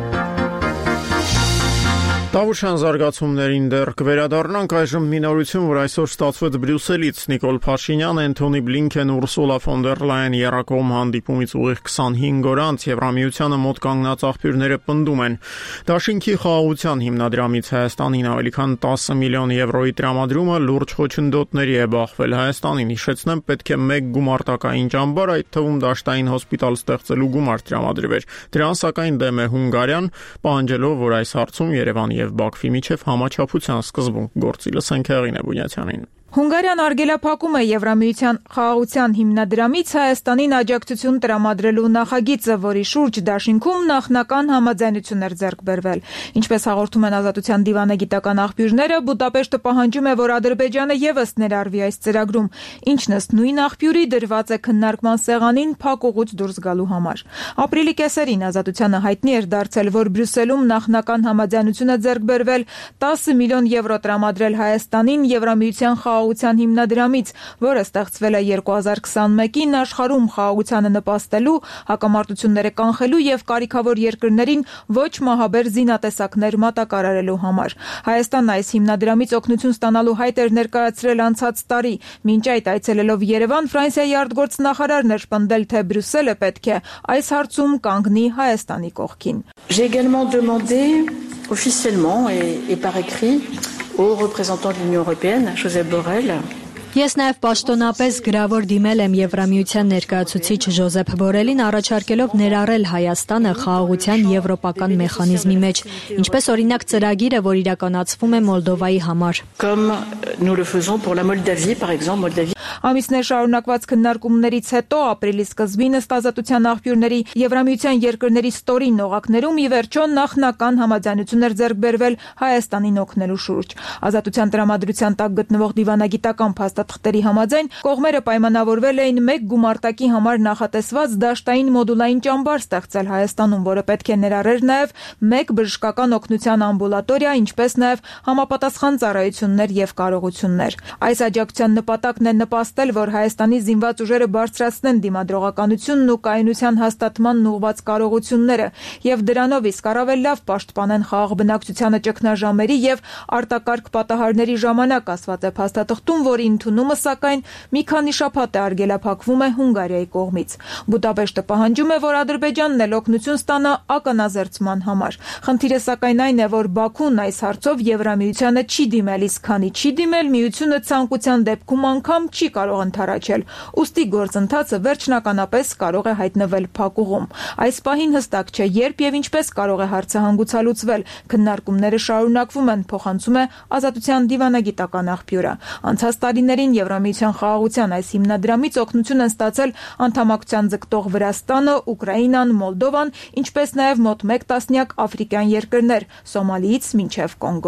Տավուշյան զարգացումներին դեռ կվերադառնանք, այժմ մի նորություն, որ այսօր ստացվեց Բրյուսելից։ Նիկոլ Փաշինյան, Անթոնի Բլինքեն, Ուրսուլա ֆոն դեր Լայան երակողմ հանդիպումից ուղիղ 25 օր անց Եվրամիությանը մոտ կանգնած աղբյուրները պնդում են։ Դաշինքի խաղաղության հիմնադրամից Հայաստանին ավելի քան 10 միլիոն եվրոյի տրամադրումը լուրջ խոչընդոտների է բախվել Հայաստանին։ Հիշեցնեմ, պետք է 1 գումարտակային ճամբար, այդ թվում դաշտային հոսպիտալ ստեղծելու գումար տրամադրվեր։ Դրան սակայն դեմ է Հունգարիան, պահանջելով, որ այս հարցում Երևանի եւ Բաքվի միջև համաչափության սկզբունք գործի։ Լսենք Հեղինե Բունյացյանին։ Հունգարիան արգելափակում է Եվրամիության խաղաղության հիմնադրամից Հայաստանին աջակցություն տրամադրելու նախագիծը, որի շուրջ դաշինքում նախնական համաձայնություններ ձեռք բերվել։ Ինչպես հաղորդում են Ազատության դիվանագիտական աղբյուրները, Բուդապեշտը պահանջում է, որ Ադրբեջանը եւս ներառվի այս ծրագրում, ինչն ըստ նույն աղբյուրի դրված է քննարկման սեղանին փակուղուց դուրս գալու համար։ Ապրիլի կեսերին Ազատությանը հայտնի էր դարձել, որ Բրյուսելում նախնական համաձայնություն է ձեռք բերվել 10 միլիոն եվրո տրամադրել Հայաստանին Եվրամիության խաղաղության հիմնադրամից, որը ստեղծվել է 2021-ին աշխարհում խաղաղությանը նպաստելու, հակամարտությունները կանխելու եւ կարիքավոր երկրներին ոչ մահաբեր զինատեսակներ մատակարարելու համար։ Հայաստանն այս հիմնադրամից օգնություն ստանալու հայտ էր ներկայացրել անցած տարի։ Մինչ այդ այցելելով Երևան, Ֆրանսիայի արտգործնախարարն էր պնդել, թե Բրյուսելը պետք է այս հարցում կանգնի Հայաստանի կողքին։ J'ai également demandé officiellement et par écrit au représentant de l'Union européenne, Josep Borrell, Ես նաև պաշտոնապես գրավոր դիմել եմ Եվրամիության ներկայացուցիչ Ժոզեփ Բորելին առաջարկելով ներառել Հայաստանը խաղաղության եվրոպական մեխանիզմի մեջ, ինչպես օրինակ ծրագիրը, որ իրականացվում է Մոլդովայի համար։ Comme nous le faisons pour la Moldavie, par exemple, Moldavie. Ամիսներ շարունակված քննարկումներից հետո ապրիլի սկզբին ըստ Ազատության աղբյուրների Եվրամիության երկրների ստորին օղակներում ի վերջո նախնական համաձայնություններ ձեռք բերվել Հայաստանին օգնելու շուրջ։ Ազատության տրամադրության տակ գտնվող դիվանագիտական փաստաթղթերի համաձայն կողմերը պայմանավորվել էին 1 գումարտակի համար նախատեսված դաշտային մոդուլային ճամբար ստեղծել Հայաստանում, որը պետք է ներառեր նաև 1 բժշկական օգնության ամբուլատորիա, ինչպես նաև համապատասխան ծառայություններ եւ կարողություններ։ Այս աջակցության նպատակն է նպաստել, որ Հայաստանի զինված ուժերը բարձրացնեն դիմադրողականությունն ու կայունության հաստատմանն ուղղված կարողությունները եւ դրանով իսկ առավել լավ պաշտպանեն խաղաղ բնակչությանը ճգնաժամերի եւ արտակարգ պատահարների ժամանակ, ասված է փաստաթղթում, որի ընդունումը սակայն մի քանի շաբաթ է արգելափակվում է Հունգարիայի կողմից։ Բուդապեշտը պահանջում է, որ Ադրբեջանն էլ օգնություն ստանա ականազերծման համար։ Խնդիրը սակայն այն է, որ Բաքուն այս հարցով Եվրամիությանը չի դիմել, իսկ քանի չի դիմել, միությունը ցանկության դեպքում անգամ չի կարող ընդառաջել։ Ուստի գործընթացը վերջնականապես կարող է հայտնվել փակուղում։ Այս պահին հստակ չէ, երբ եւ ինչպես կարող է հարցը հանգուցալուծվել։ Քննարկումները շարունակվում են, փոխանցում է Ազատության դիվանագիտական աղբյուրը։ Անցած տարիներին Եվրամիության խաղաղության այս հիմնադրամից օգնություն են ստացել անդամակցության ձգտող Վրաստանը, Ուկրաինան, Մոլդովան, ինչպես նաև մոտ 1 տասնյակ աֆրիկյան երկրներ՝ Սոմալիից մինչև Կոնգո։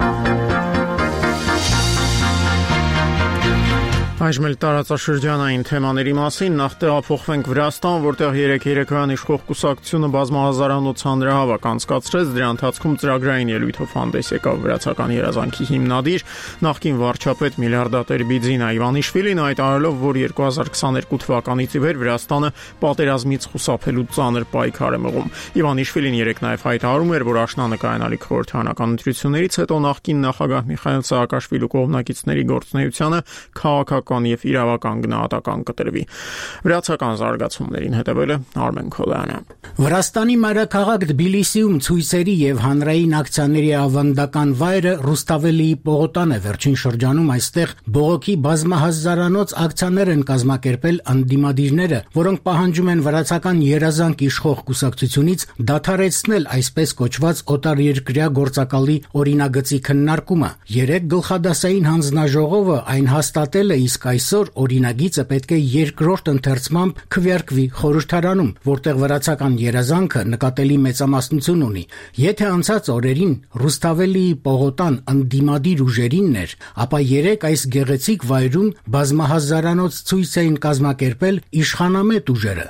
Այժմ էլ տարածաշրջանային թեմաների մասին նախ տեղափոխվենք Վրաստան, որտեղ 3 իշխող կուսակցությունը բազմահազարանոց հանրահավաք անցկացրեց, դրա ընթացքում ծրագրային ելույթով հանդես եկավ վրացական երազանքի հիմնադիր, նախկին վարչապետ միլիարդատեր Բիձինա Իվանիշվիլին, հայտարարելով, որ 2022 թվականից ի վեր Վրաստանը պատերազմից խուսափելու ծանր պայքար է մղում։ Իվանիշվիլին երեկ նաև հայտարարում էր, որ աշնանը կայանալիք խորհրդարանական ընտրություններից հետո նախկին նախագահ Միխայիլ Սաակաշվիլու կողմնակիցների գործունեությանը քաղաքական եւ իրավական գնահատական կտրվի։ Վրացական զարգացումներին հետևել է Արմեն Քոլյանը։ Վրաստանի մայրաքաղաք Թբիլիսիում ցույցերի եւ հանրային ակցիաների ավանդական վայրը Ռուստավելիի պողոտան է։ Վերջին շրջանում այստեղ բողոքի բազմահազարանոց ակցիաներ են կազմակերպել անդիմադիրները, որոնք պահանջում են վրացական երազանք իշխող կուսակցությունից դադարեցնել այսպես կոչված օտարերկրյա գործակալի օրինագծի քննարկումը։ Երեք գլխադասային հանձնաժողովը այն հաստատել է, իսկ այսօր օրինագիծը պետք է երկրորդ ընթերցմամբ քվեարկվի խորհրդարանում, որտեղ վրացական երազանքը նկատելի մեծամասնություն ունի։ Եթե անցած օրերին Ռուստավելիի պողոտան ընդդիմադիր ուժերինն էր, ապա երեք այս գեղեցիկ վայրում բազմահազարանոց ցույց էին կազմակերպել իշխանամետ ուժերը։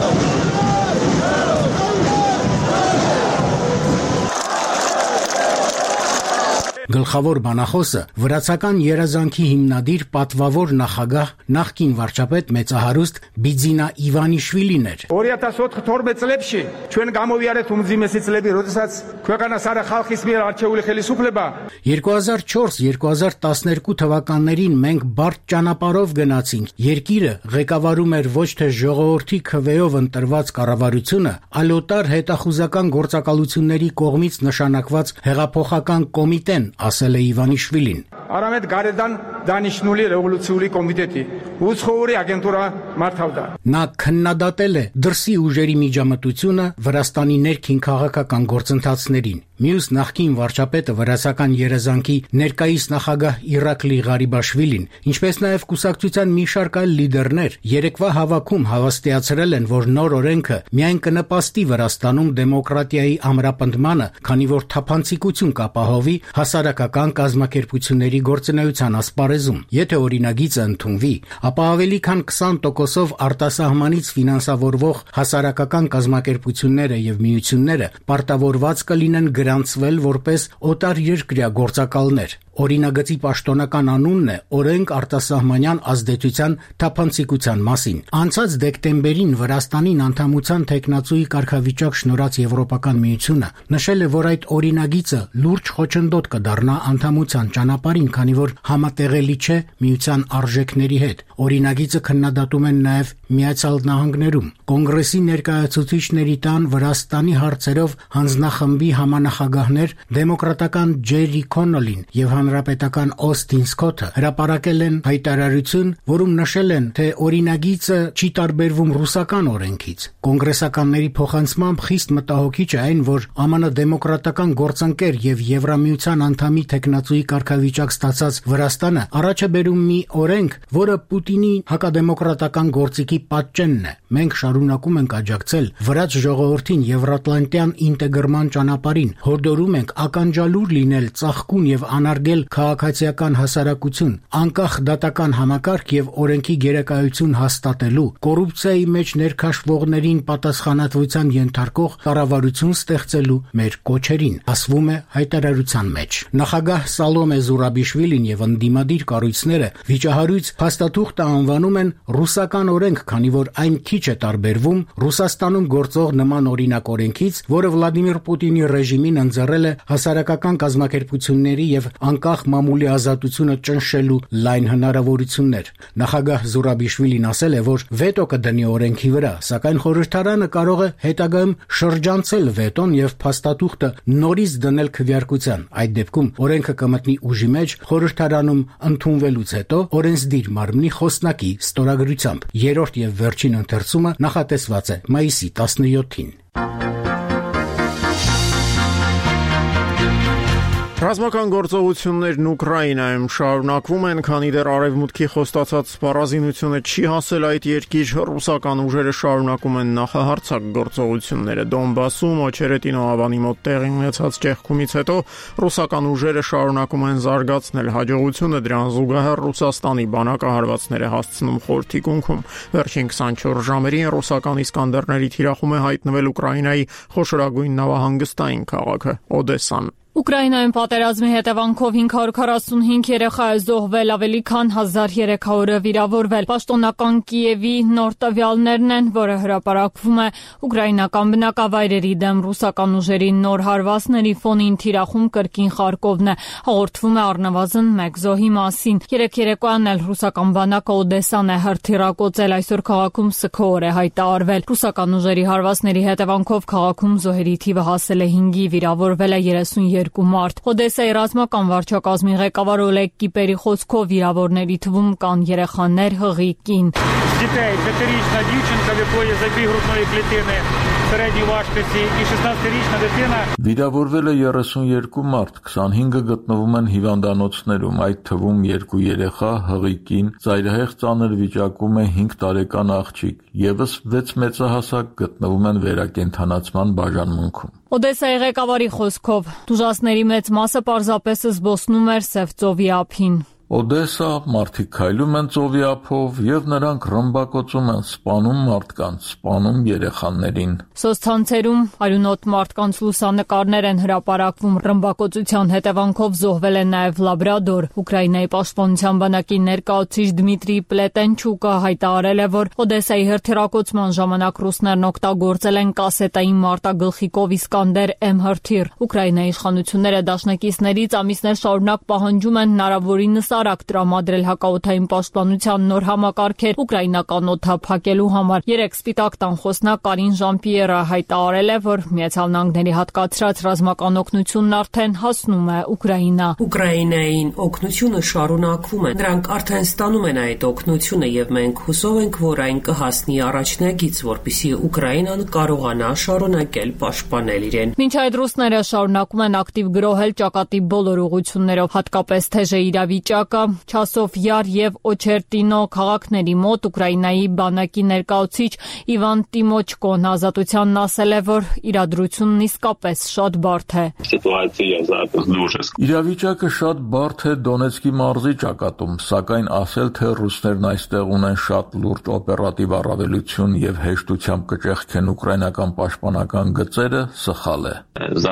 Գլխավոր բանախոսը վրացական երազանքի հիմնադիր պատվավոր նախագահ նախկին վարչապետ մեծահարուստ Բիձինա Իվանիշվիլին էր։ 2014 წლებში ჩვენ გამოვიარეთ უმძიმესი წლები, როდესაც ქვეყანასარა ხალხის მიერ არჩეული ხელისუფლება 2004-2012 թվականներին մենք բարդ ճանապարհով գնացինք։ Երկիրը ղեկավարում էր ոչ թե ժողովրդի քվեով ընտրված կառավարությունը, այլ օտար հետախուզական գործակալությունների կողմից նշանակված հեղափոխական կոմիտեն, ասել է Իվանիշվիլին։ Արամետ Գարեդան դանիշնուլի ռևոլյուցիոն կոմիտետի ուცხորի ագենտուրա մարթավդա։ Նա քննադատել է դրսի ուժերի միջամտությունը Վրաստանի ներքին քաղաքական գործընթացներին։ Մյուս նախկին վարչապետը վրացական երազանքի ներկայիս նախագահ Իրակլի Ղարիբաշվիլին, ինչպես նաև կուսակցության մի շարք այլ լիդերներ երեկվա հավաքում հավաստիացրել են, որ նոր օրենքը միայն կնպաստի Վրաստանում դեմոկրատիայի ամրապնդմանը, քանի որ թափանցիկություն կապահովի հասարակական կազմակերպությունների գործունեության ասպարեզում։ Եթե օրինագիծը ընդունվի, ապա ավելի քան 20%-ով արտասահմանից ֆինանսավորվող հասարակական կազմակերպությունները եւ միությունները պարտավորված կլինեն գրանցվել որպես օտարերկրյա գործակալներ։ Օրինագծի պաշտոնական անունն է օրենք արտասահմանյան ազդեցության թափանցիկության մասին։ Անցած դեկտեմբերին Վրաստանին անդամության տեխնացուի կարգավիճակ շնորհած Եվրոպական միությունը նշել է, որ այդ օրինագիծը լուրջ խոչընդոտ կդառնա անդամության ճանապարհին, քանի որ համատեղելի չէ միության արժեքների հետ։ Օրինագիծը քննադատում են նաև Միացյալ Նահանգներում։ Կոնգրեսի ներկայացուցիչների տան Վրաստանի հարցերով հանձնախմբի համանախագահներ դեմոկրատական Ջերի Քոնոլին եւ հանրապետական Օստին Սքոթը հրապարակել են հայտարարություն, որում նշել են, թե օրինագիծը չի տարբերվում ռուսական օրենքից։ Կոնգրեսականների փոխանցմամբ խիստ մտահոգիչ է այն, որ ԱՄՆ դեմոկրատական գործընկեր եւ Եվրամիության անդամի տեխնացուի կարգավիճակ ստացած Վրաստանը առաջ է բերում մի օրենք, որը Պուտինի հակադեմոկրատական գործիքի պատճենն է։ Մենք շարունակում ենք աջակցել վրաց ժողովրդին Եվրատլանտյան ինտեգրման ճանապարհին, հորդորում ենք ականջալուր լինել ծաղկուն եւ անարգել քաղաքացիական հասարակություն, անկախ դատական համակարգ եւ օրենքի գերակայություն հաստատելու, կոռուպցիայի մեջ ներքաշվողներին պատասխանատվության ենթարկող կառավարություն ստեղծելու մեր կոչերին, ասվում է հայտարարության մեջ։ Նախագահ Սալոմե Զուրաբիշվիլին եւ ընդդիմադիր կառույցները վիճահարույց փաստաթուղթը անվանում են ռուսական օրենք, քանի որ այն քիչ է տարբերվում Ռուսաստանում գործող նման օրինակ օրենքից, որը Վլադիմիր Պուտինի ռեժիմին ընձեռել է հասարակական կազմակերպությունների եւ անկախ մամուլի ազատությունը ճնշելու լայն հնարավորություններ։ Նախագահ Զուրաբիշվիլին ասել է, որ վետո կդնի օրենքի վրա, սակայն խորհրդարանը կարող է հետագայում շրջանցել վետոն եւ փաստաթուղթը նորից դնել քվեարկության։ Այդ դեպքում օրենքը կմտնի ուժի մեջ խորհրդարանում ընդունվելուց հետո օրենսդիր մարմնի խոսնակի ստորագրությամբ։ Երրորդ եւ վերջին ընթերցումը նախատեսված է մայիսի 17-ին։ Ռազմական գործողություններն Ուկրաինայում շարունակվում են, քանի դեռ արևմուտքի խոստացած սպառազինությունը չի հասել այդ երկիր, ռուսական ուժերը շարունակում են նախահարձակ գործողությունները Դոնբասում, Օչերետինո ավանի մոտ տեղի ունեցած ճեղքումից հետո ռուսական ուժերը շարունակում են զարգացնել հաջողությունը, դրան զուգահեռ Ռուսաստանի բանակահարվածները հասցնում խորթիկունքում։ Վերջին 24 ժամերին ռուսական իսկանդերների թիրախում է հայտնվել Ուկրաինայի խոշորագույն նավահանգստային քաղաքը Օդեսան։ Ուկրաինայում պատերազմի հետևանքով 545 երեխա է զոհվել, ավելի քան 1300-ը վիրավորվել։ Պաշտոնական Կիևի նոր տվյալներն են, որը հրապարակվում է ուկրաինական բնակավայրերի դեմ ռուսական ուժերի նոր հարվածների ֆոնին թիրախում կրկին Խարկովն է։ Հաղորդվում է առնվազն 1 զոհի մասին։ Երեկ երեկոյան էլ ռուսական բանակը Օդեսան է հրթիռակոծել, այսօր քաղաքում սգո օր է հայտարարվել։ Ռուսական ուժերի հարվածների հետևանքով քաղաքում զոհերի թիվը հասել է 5-ի, վիրավորվել է 32 մարդ։ Օդեսայի ռազմական վարչակազմի ղեկավար Օլեգ Կիպերի խոսքով վիրավորների թվում կան երեխաներ, հղի կին։ Վիրավորվել է 32 մարդ, 25-ը գտնվում են հիվանդանոցներում, այդ թվում 2 երեխա, հղի կին, ծայրահեղ ծանր վիճակում է 5 տարեկան աղջիկ, եւս 6 մեծահասակ գտնվում են վերակենդանացման բաժանմունքում։ Օդեսայի ղեկավարի խոսքով դժվարների մեծ մասը պարզապես զբոսնում էր Սև ծովի ափին։ Օդեսա մարդիկ քայլում են ծովի ափով եւ նրանք ռմբակոծում են, սպանում մարդկանց, սպանում երեխաներին։ Սոցցանցերում արյունոտ մարդկանց լուսանկարներ են հրապարակվում։ Ռմբակոծության հետևանքով զոհվել է նաեւ լաբրադոր։ Ուկրաինայի պաշտպանության բանակի ներկայացուցիչ Դմիտրի Պլետենչուկը հայտարարել է, որ Օդեսայի հրթիռակոծման ժամանակ ռուսներն օգտագործել են կասետային մարտագլխիկով Իսկանդեր M հրթիռ։ Ուկրաինայի իշխանությունները դաշնակիցներից ամիսներ շարունակ պահանջում են հնարավորինս արագ տրամադրել հակաօդային պաշտպանության նոր համակարգեր ուկրաինական օդը փակելու համար։ Երեք Սպիտակ տան խոսնակ Կարին Ժան-Պիերը հայտարարել է, որ Միացյալ Նահանգների հատկացրած ռազմական օգնությունն արդեն հասնում է Ուկրաինա։ Ուկրաինային օգնությունը շարունակվում է։ Նրանք արդեն ստանում են այդ օգնությունը եւ մենք հուսով ենք, որ այն կհասնի առաջնագից, որպեսզի Ուկրաինան կարողանա շարունակել պաշտպանել իրեն։ Մինչ այդ ռուսները շարունակում են ակտիվ գրոհել ճակատի բոլոր ուղղություններով, հատկապես թեժ է իրավիճակը Չասով Յար եւ Օչերտինո քաղաքների մոտ Ուկրաինայի բանակի ներկայացուցիչ Իվան Տիմոչկոն ազատությանն ասել է, որ իրադրությունն իսկապես շատ բարդ է։ Իրավիճակը շատ բարդ է Դոնեցկի մարզի ճակատում, սակայն ասել, թե ռուսներն այստեղ ունեն շատ լուրջ օպերատիվ առավելություն եւ հեշտությամբ կճեղքեն ուկրաինական պաշտպանական գծերը, սխալ է։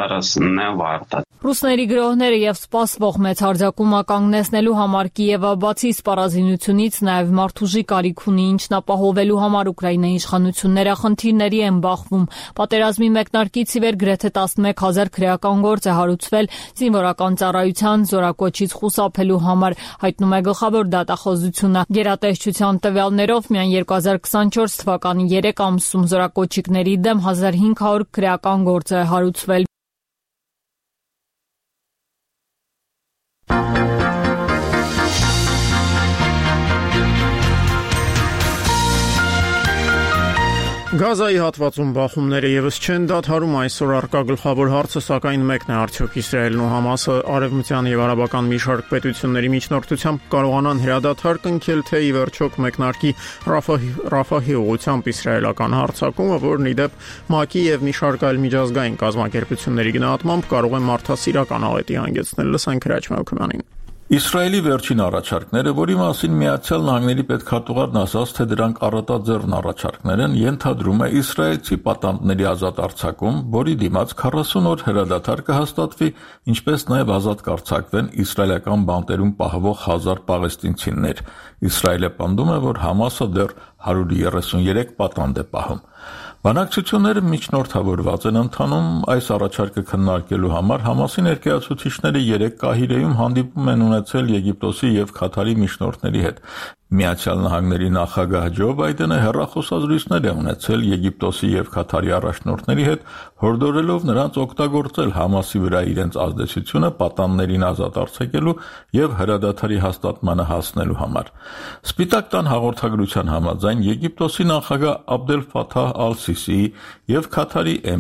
Ռուսների գրոհները եւ սպասվող մեծ հարձակումը կանգնեցնելու համար Կիևը բացի սպառազինությունից նաեւ մարդուժի կարիք ունի, ինչն ապահովելու համար Ուկրաինայի իշխանությունները խնդիրների են բախվում։ Պատերազմի մեկնարկից ի վեր գրեթե 11000 քրեական գործ է հարուցվել զինվորական ծառայության զորակոչից խուսափելու համար, հայտնում է գլխավոր դատախազությունը։ Գերատեսչության տվյալներով միայն 2024 թվականի 3 ամսում զորակոչիկների դեմ 1500 քրեական գործ է հարուցվել։ Գազայի հատվածում բախումները եւս չեն դադարում, այսօր առկա գլխավոր հարցը սակայն մեկն է, արդյոք Իսրայելն ու Համասը արևմտյան եւ արաբական մի շարք պետությունների միջնորդությամբ կարողանան հրադադար կնքել, թե ի վերջո կմեկնարկի Ռաֆահի ուղղությամբ իսրայելական հարձակումը, որն ի դեպ ՄԱԿ-ի եւ մի շարք այլ միջազգային կազմակերպությունների գնահատմամբ կարող է մարդասիրական աղետի հանգեցնել։ Լսենք Հրաչ Մելքումյանին։ Իսրայելի վերջին առաջարկները, որի մասին Միացյալ Նահանգների պետքարտուղարն ասաց, թե դրանք առատաձեռն առաջարկներ են, ենթադրում է իսրայելցի պատանդների ազատ արձակում, որի դիմաց 40 օր հրադադար կհաստատվի, ինչպես նաև ազատ կարձակվեն իսրայելական բանտերում պահվող 1000 պաղեստինցիներ։ Իսրայելը պնդում է, որ Համասը դեռ 133 պատանդ է պահում։ Բանակցությունները միջնորդավորված են ընթանում, այս առաջարկը քննարկելու համար Համասի ներկայացուցիչները 3 Կահիրեում հանդիպում են ունեցել Եգիպտոսի եւ Քաթարի միջնորդների հետ։ Միացյալ Նահանգների նախագահ Ջո Բայդենը հեռախոսազրույցներ է ունեցել Եգիպտոսի եւ Քաթարի առաջնորդների հետ, հորդորելով նրանց օգտագործել Համասի վրա իրենց ազդեցությունը պատանդներին ազատ արձակելու եւ հրադադարի հաստատմանը հասնելու համար։ Սպիտակ տան հաղորդագրության համաձայն Եգիպտոսի նախագահ Աբդել Ֆաթահ Ալ-Սիսիի եւ Քաթարի էմիր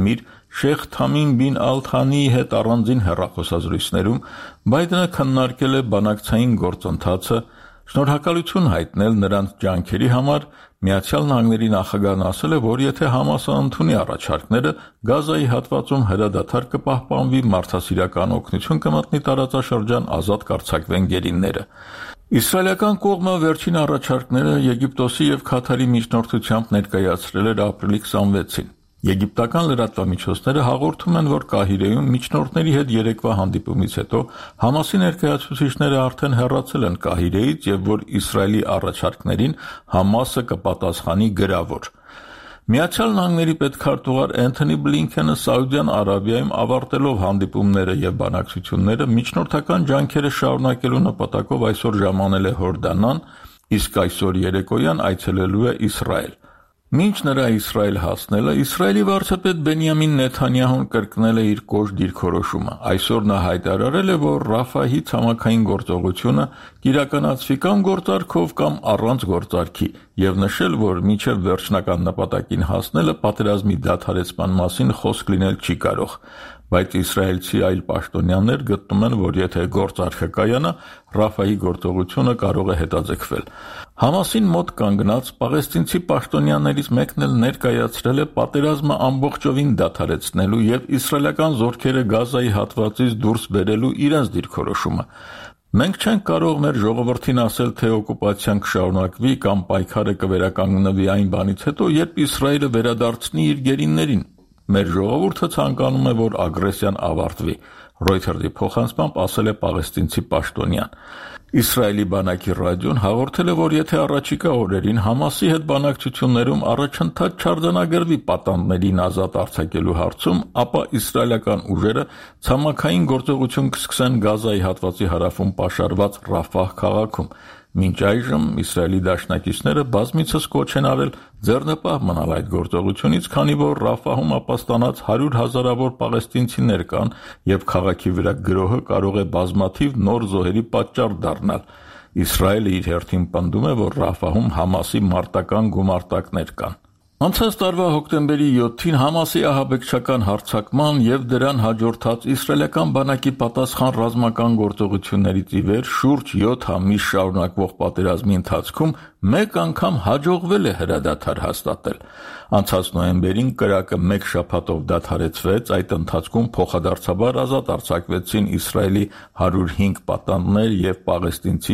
Շեյխ Թամին բին Ալ-Թանիի հետ առանձին հեռախոսազրույցներում Բայդենը քննարկել է բանակցային գործընթացը, շնորհակալություն հայտնել նրանց ջանքերի համար, Միացյալ Նահանգների նախագահն ասել է, որ եթե Համասը ընդունի առաջարկները, Գազայի հատվածում հրադադար կպահպանվի, մարդասիրական օգնություն կմտնի տարածաշրջան, ազատ կարձակվեն գերիները։ Իսրայելական կողմը վերջին առաջարկները Եգիպտոսի և Քաթարի միջնորդությամբ ներկայացրել էր ապրիլի 26-ին։ Եգիպտական լրատվամիջոցները հաղորդում են, որ Կահիրեում միջնորդների հետ երեկվա հանդիպումից հետո Համասի ներկայացուցիչները արդեն հեռացել են Կահիրեից և որ Իսրայելի առաջարկներին Համասը կպատասխանի գրավոր։ Միացյալ Նահանգների պետքարտուղար Էնթոնի Բլինքենը Սաուդյան Արաբիայում ավարտելով հանդիպումները և բանակցությունները միջնորդական ջանքերը շարունակելու նպատակով այսօր ժամանել է Հորդանան, իսկ այսօր երեկոյան այցելելու է Իսրայել։ Մինչ նրա Իսրայել հասնելը Իսրայելի վարչապետ Բենյամին Նեթանյահուն կրկնել է իր կոշտ դիրքորոշումը։ Այսօր նա հայտարարել է, որ Ռաֆահի ցամաքային գործողությունը կիրականացվի կամ գործարքով կամ առանց գործարքի և նշել, որ մինչև վերջնական նպատակին հասնելը պատերազմի դադարեցման մասին խոսք լինել չի կարող։ Բայց իսրայելցի այլ պաշտոնյաներ գտնում են, որ եթե գործարքը կայանա, Ռաֆահի գործողությունը կարող է հետաձգվել։ Համասին մոտ կանգնած պաղեստինցի պաշտոնյաներից մեկն էլ ներկայացրել է պատերազմը ամբողջովին դադարեցնելու և իսրայելական զորքերը Գազայի հատվածից դուրս բերելու իրենց դիրքորոշումը։ Մենք չենք կարող մեր ժողովրդին ասել, թե օկուպացիան կշարունակվի կամ պայքարը կվերականգնվի այն բանից հետո, երբ Իսրայելը վերադարձնի իր գերիներին։ Մեր ժողովուրդը ցանկանում է, որ ագրեսիան ավարտվի, Reuters-ի փոխանցմամբ ասել է պաղեստինցի պաշտոնյան։ Իսրայելի բանակի ռադիոն հաղորդել է, որ եթե առաջիկա օրերին Համասի հետ բանակցություններում առաջընթաց չարձանագրվի պատանդներին ազատ արձակելու հարցում, ապա իսրայելական ուժերը ցամաքային գործողություն կսկսեն Գազայի հատվածի հարավում պաշարված Ռաֆահ քաղաքում։ Մինչ այժմ Իսրայելի դաշնակիցները բազմիցս կոչ են արել ձեռնպահ մնալ այդ գործողությունից, քանի որ Ռաֆահում ապաստանած 100 հազարավոր պաղեստինցիներ կան և քաղաքի վրա գրոհը կարող է բազմաթիվ նոր զոհերի պատճառ դառնալ։ Իսրայելը իր հերթին պնդում է, որ Ռաֆահում Համասի մարտական գումարտակներ կան։ Անցած տարվա հոկտեմբերի 7-ին Համասի ահաբեկչական հարձակման և դրան հաջորդած իսրայելական բանակի պատասխան ռազմական գործողություններից ի վեր շուրջ 7 ամիս շարունակվող պատերազմի ընթացքում մեկ անգամ հաջողվել է հրադադար հաստատել։ Անցած նոյեմբերին կրակը մեկ շաբաթով դադարեցվեց, այդ ընթացքում փոխադարձաբար ազատ արձակվեցին Իսրայելի 105 պատանդներ և պաղեստինցի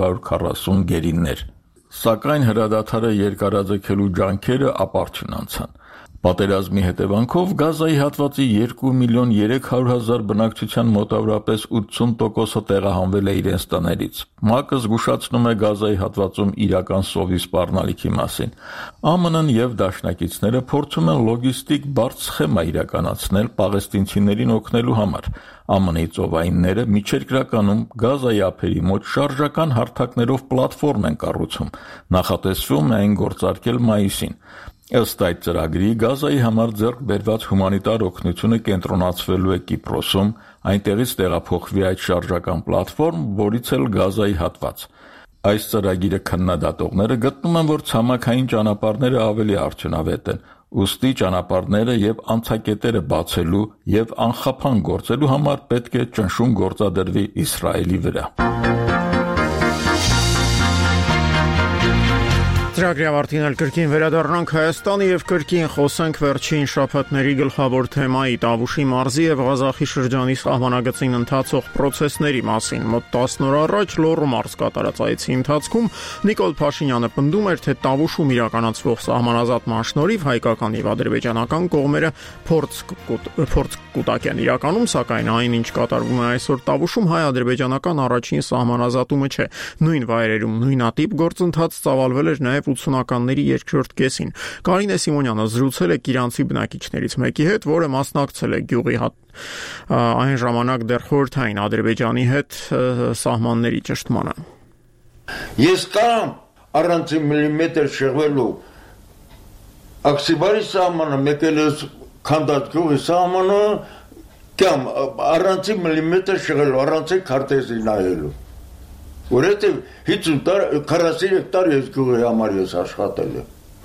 240 գերիներ։ Սակայն հրադադարը երկարաձգելու ջանքերը ապարդյուն անցան։ Պատերազմի հետևանքով Գազայի հատվածի 2.3 միլիոն բնակչության մոտավորապես 80%-ը տեղահանվել է իրենց տներից։ ՄԱԿ-ը զգուշացնում է Գազայի հատվածում իրական սովի սպառնալիքի մասին։ ԱՄՆ-ն և դաշնակիցները փորձում են լոգիստիկ բարդ սխեմա իրականացնել պաղեստինցիներին օգնելու համար։ ԱՄՆ-ի ծովայինները միջերկրականում Գազայի ափերի մոտ շարժական հարթակներով պլատֆորմ են կառուցում։ Նախատեսվում է այն գործարկել մայիսին։ Ըստ այդ ծրագրի Գազայի համար ձեռք բերված հումանիտար օգնությունը կենտրոնացվելու է Կիպրոսում, այնտեղից տեղափոխվի այդ շարժական պլատֆորմ, որից էլ Գազայի հատված։ Այս ծրագիրը քննադատողները գտնում են, որ ցամաքային ճանապարհները ավելի արդյունավետ են, ուստի ճանապարհները և անցակետերը բացելու և անխափան գործելու համար պետք է ճնշում գործադրվի Իսրայելի վրա։ Ծրագրի ավարտին էլ կրկին վերադառնանք Հայաստանի և կրկին խոսենք վերջին շաբաթների գլխավոր թեմայի Տավուշի մարզի և Ղազախի շրջանի սահմանագծին ընթացող պրոցեսների մասին։ Մոտ 10 օր առաջ Լոռու մարզ կատարած այցի ընթացքում Նիկոլ Փաշինյանը պնդում էր, թե Տավուշում իրականացվող սահմանազատման շնորհիվ հայկական և ադրբեջանական կողմերը փորձ կուտակ են իրականում, սակայն այն, ինչ կատարվում է այսօր Տավուշում, հայ-ադրբեջանական առաջին սահմանազատումը չէ։ Նույն վայրերում նույնատիպ գործընթաց ծավալվել էր նաև 80-ականների երկրորդ կեսին։ Կարինե Սիմոնյանը զրուցել է Կիրանցի բնակիչներից մեկի հետ, որը մասնակցել է գյուղի այն ժամանակ դեռ խորհրդային Ադրբեջանի հետ սահմանների ճշտմանը։ Ես կամ առանց միլիմետր շեղվելու Աքսիբարի սահմանը, մեկել է Քանդակ գյուղի սահմանը, կամ առանց միլիմետր շեղելու, առանց քարտեզի նայելու։ Որովհետև 50 տարի 43 տարի ես գյուղի համար ես աշխատել եմ։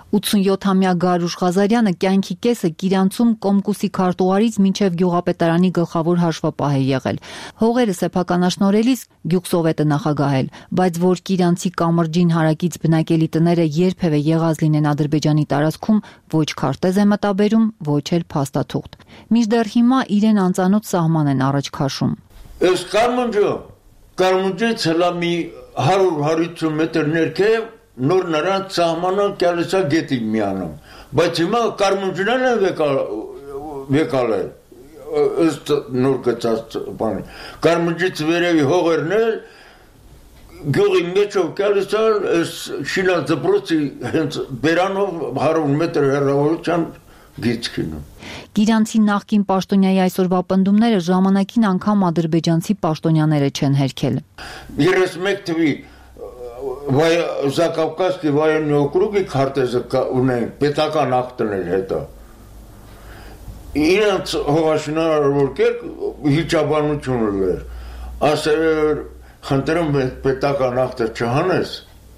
87-ամյա Գարուշ Ղազարյանը կյանքի կեսը Կիրանցում Կոմկուսի քարտուղարից մինչև գյուղապետարանի գլխավոր հաշվապահ է եղել։ Հողերը սեփականաշնորհելիս գյուղսովետը նախագահել, բայց որ Կիրանցի կամրջին հարակից բնակելի տները երբևէ եղած լինեն Ադրբեջանի տարածքում, ոչ քարտեզ է մտաբերում, ոչ էլ փաստաթուղթ։ Մինչդեռ հիմա իրեն անծանոթ սահման են առաջ քաշում։ Այս Կարմուջից հլա մի 100-150 մետր ներքև նոր նրանց սահմանը կյալիսա գետի միանում, բայց հիմա Կարմուջնան է վեկալ է, ըստ նոր գծած բանի, Կարմուջից վերևի հողերներ, գյուղի մեջով կյալիսա շինած դպրոցի հենց բերանով 100 մետր հեռավորության գիծքինում։ Կիրանցի նախկին պաշտոնյայի այսօրվա պնդումները ժամանակին անգամ ադրբեջանցի պաշտոնյաները չեն հերքել։ 31 թվի Закавказский военный округи քարտեզը ունեն պետական ակտներ հետո։ Իրանց հողաշինարարորքեր հիճաբանություն ուներ։ Ասեր խնդրում պետական ակտը չհանես։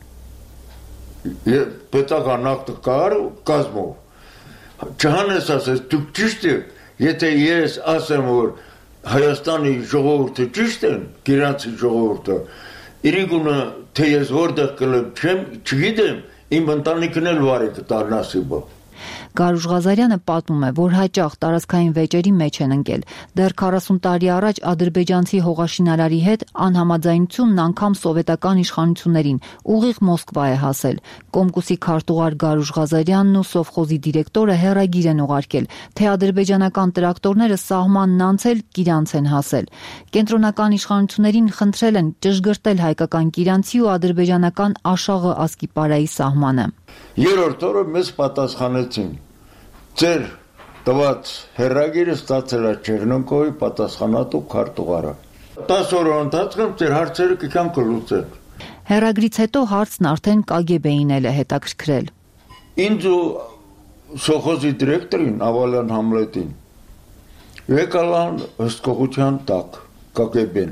Պետական ակտը կար կազմով։ Չհանես ասես դուք ճիշտ եք, եթե ես ասեմ որ Հայաստանի ժողովուրդը ճիշտ են, Կիրանցի ժողովուրդը, իրիկունը թե ես որտեղ կլեմ չգիտեմ, իմ ընտանիքն էլ վարի կտա նասիբը։ Գարուշ Ղազարյանը պատմում է, որ հաճախ տարածքային վեճերի մեջ են ընկել։ Դեռ 40 տարի առաջ ադրբեջանցի հողաշինարարի հետ անհամաձայնությունն անգամ սովետական իշխանություններին ուղիղ Մոսկվա է հասել։ Կոմկուսի քարտուղար Գարուշ Ղազարյանն ու սովխոզի դիրեկտորը հեռագիր են ուղարկել, թե ադրբեջանական տրակտորները սահմանն անցել Կիրանց են հասել։ Կենտրոնական իշխանություններին խնդրել են ճշգրտել հայկական Կիրանցի ու ադրբեջանական Աշաղը ասկիպարայի սահմանը։ Երրորդ օրը մեզ պատասխանեցին. Ձեր տված հեռագիրը ստացել է Չեռնոկովի պատասխանատու քարտուղարը։ 10 օրը ընթացքում ձեր հարցերը կգան կլուծեն։ Հեռագրից հետո հարցն արդեն KGB-ին էլ է հետաքրքրել։ Ինձ ու սովխոզի դիրեկտորին Ավալյան Համլետին եկալան հսկողության տակ KGB-ն։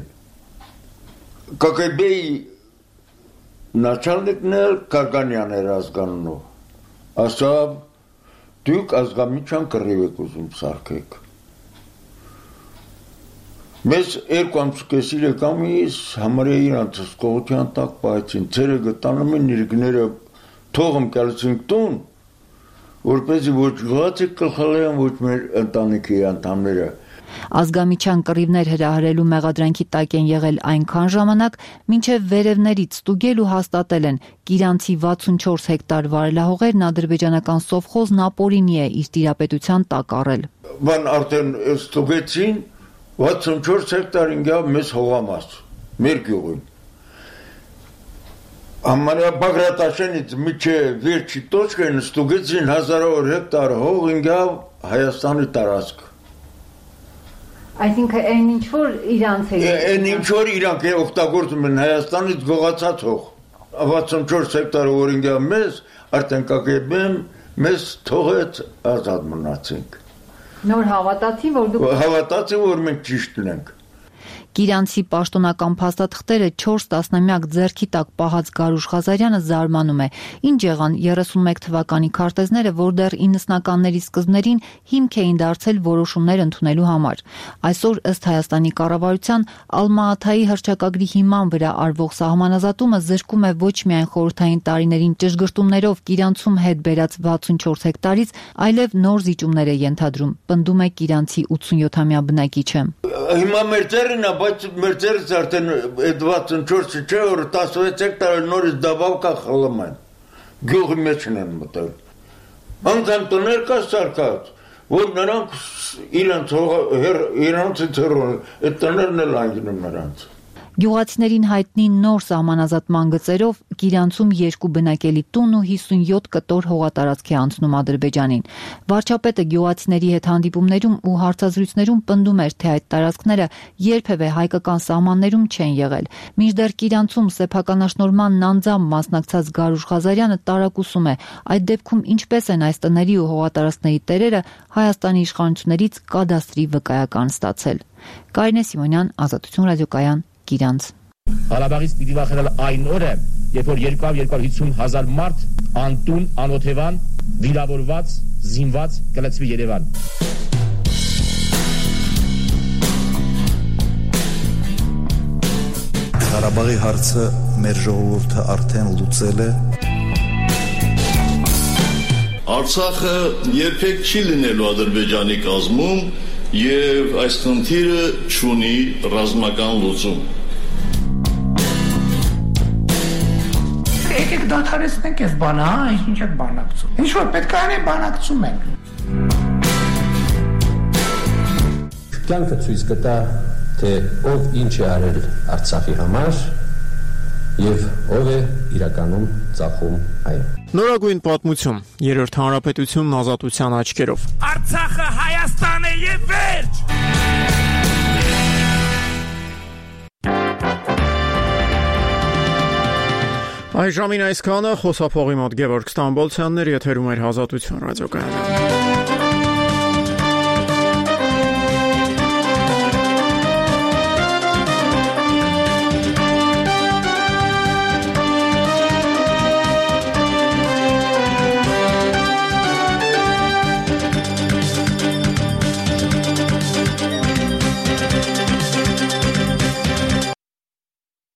KGB-ի Начальникն էլ Կարգանյան էր ազգանունով։ Ասավ դուք ազգամիջյան կռիվ եք ուզում սարքեք։ Մեզ 2 ամսուկեսիր եկամիս համարյա իրանց հսկողության տակ պահեցին, ցերը գտանում են իրգները թողում կալցին տուն, որպեսզի ոչ գյուղացի կխալեն, ոչ մեր ընտանիքի անդամները։ Ազգամիջյան կռիվներ հրահրելու մեղադրանքի տակ են եղել այնքան ժամանակ, մինչև վերևներից ստուգել ու հաստատել են Կիրանցի 64 հեկտար վարելահողերն ադրբեջանական սովխոզ Նապորինի է իր տիրապետության տակ առել։ Բան արդեն ստուգեցին 64 հեկտար ինգավ մեզ հողամաս, մեր գյուղին։ Համարյա Բագրատաշենից միջև վերջի տոճկեն ստուգեցին 1000 հեկտար հող ինգավ Հայաստանի տարածք։ Այսինքն այն ինչ որ իրանց է։ Այն ինչ որ իրանք օգտագործում են Հայաստանից գողացած հող։ 64 հեկտար օրինգա մեզ արդեն KGB-ն մեզ թողեց ազատ մնացինք։ Նոր հավատացին որ դուք հավատացին որ մենք ճիշտն ենք։ Կիրանցի պաշտոնական փաստաթղթերը 4 տասնամյակ ձեռքի տակ պահած Գարուշ Ղազարյանը զարմանում է։ Ինչ եղան 31 թվականի քարտեզները, որ դեռ 90-ականների սկզբներին հիմք էին դարձել որոշումներ ընդունելու համար։ Այսօր ըստ Հայաստանի կառավարության Ալմա-Աթայի հռչակագրի հիման վրա արվող սահմանազատումը զրկում է ոչ միայն խորհրդային տարիներին ճշգրտումներով Կիրանցում հետ բերած 64 հեկտարից, այլև նոր զիջումներ է ենթադրում, պնդում է Կիրանցի 87-ամյա բնակիչը։ Հիմա մեր ձեռն է, բայց մեր ձեռից արդեն 64 չէ, որ 16 հեկտար նորից դաբավկա խլում են, գյուղի մեջ են մտել։ Անգամ տներ կա սարկած, որ նրանք իրանց հեռուն, այդ տներն էլ անգնում նրանց։ Գյուղացիներին հայտնի նոր սահմանազատման գծերով Կիրանցում 2 բնակելի տուն ու 57 կտոր հողատարածք է անցնում Ադրբեջանին։ Վարչապետը գյուղացիների հետ հանդիպումներում ու հարցազրույցներում պնդում էր, թե այդ տարածքները երբևէ հայկական սահմաններում չեն եղել։ Մինչդեռ Կիրանցում սեփականաշնորհմանն անձամբ մասնակցած Գարուշ Ղազարյանը տարակուսում է, այդ դեպքում ինչպես են այս տների ու հողատարածքների տերերը Հայաստանի իշխանություններից կադաստրի վկայական ստացել։ Կարինե Սիմոնյան, Ազատություն ռադիոկայան, Կիրանց։ Ղարաբաղից պիտի վախենալ այն օրը, երբ որ 250,000 մարդ անտուն, անօթևան, վիրավորված, զինված կլցվի Երևան։ Ղարաբաղի հարցը մեր ժողովուրդը արդեն լուծել է։ Արցախը երբեք չի լինելու Ադրբեջանի կազմում եւ այս խնդիրը չունի ռազմական լուծում։ Եկեք դադարեցնենք այս բանը, ինչ եք բանակցում։ Ինչ որ պետք է անենք, բանակցում ենք։ Կյանքը ցույց կտա, թե ով ինչ է արել Արցախի համար եւ ով է իրականում ծախում այն։ Նորագույն պատմություն, Երրորդ հանրապետությունն ազատության աչքերով։ Արցախը Հայաստան է եւ վերջ։ Այժմին այսքանը, խոսափողի մոտ Գևորգ Ստամբոլցյանն էր, եթերում էր Ազատություն ռադիոկայանը։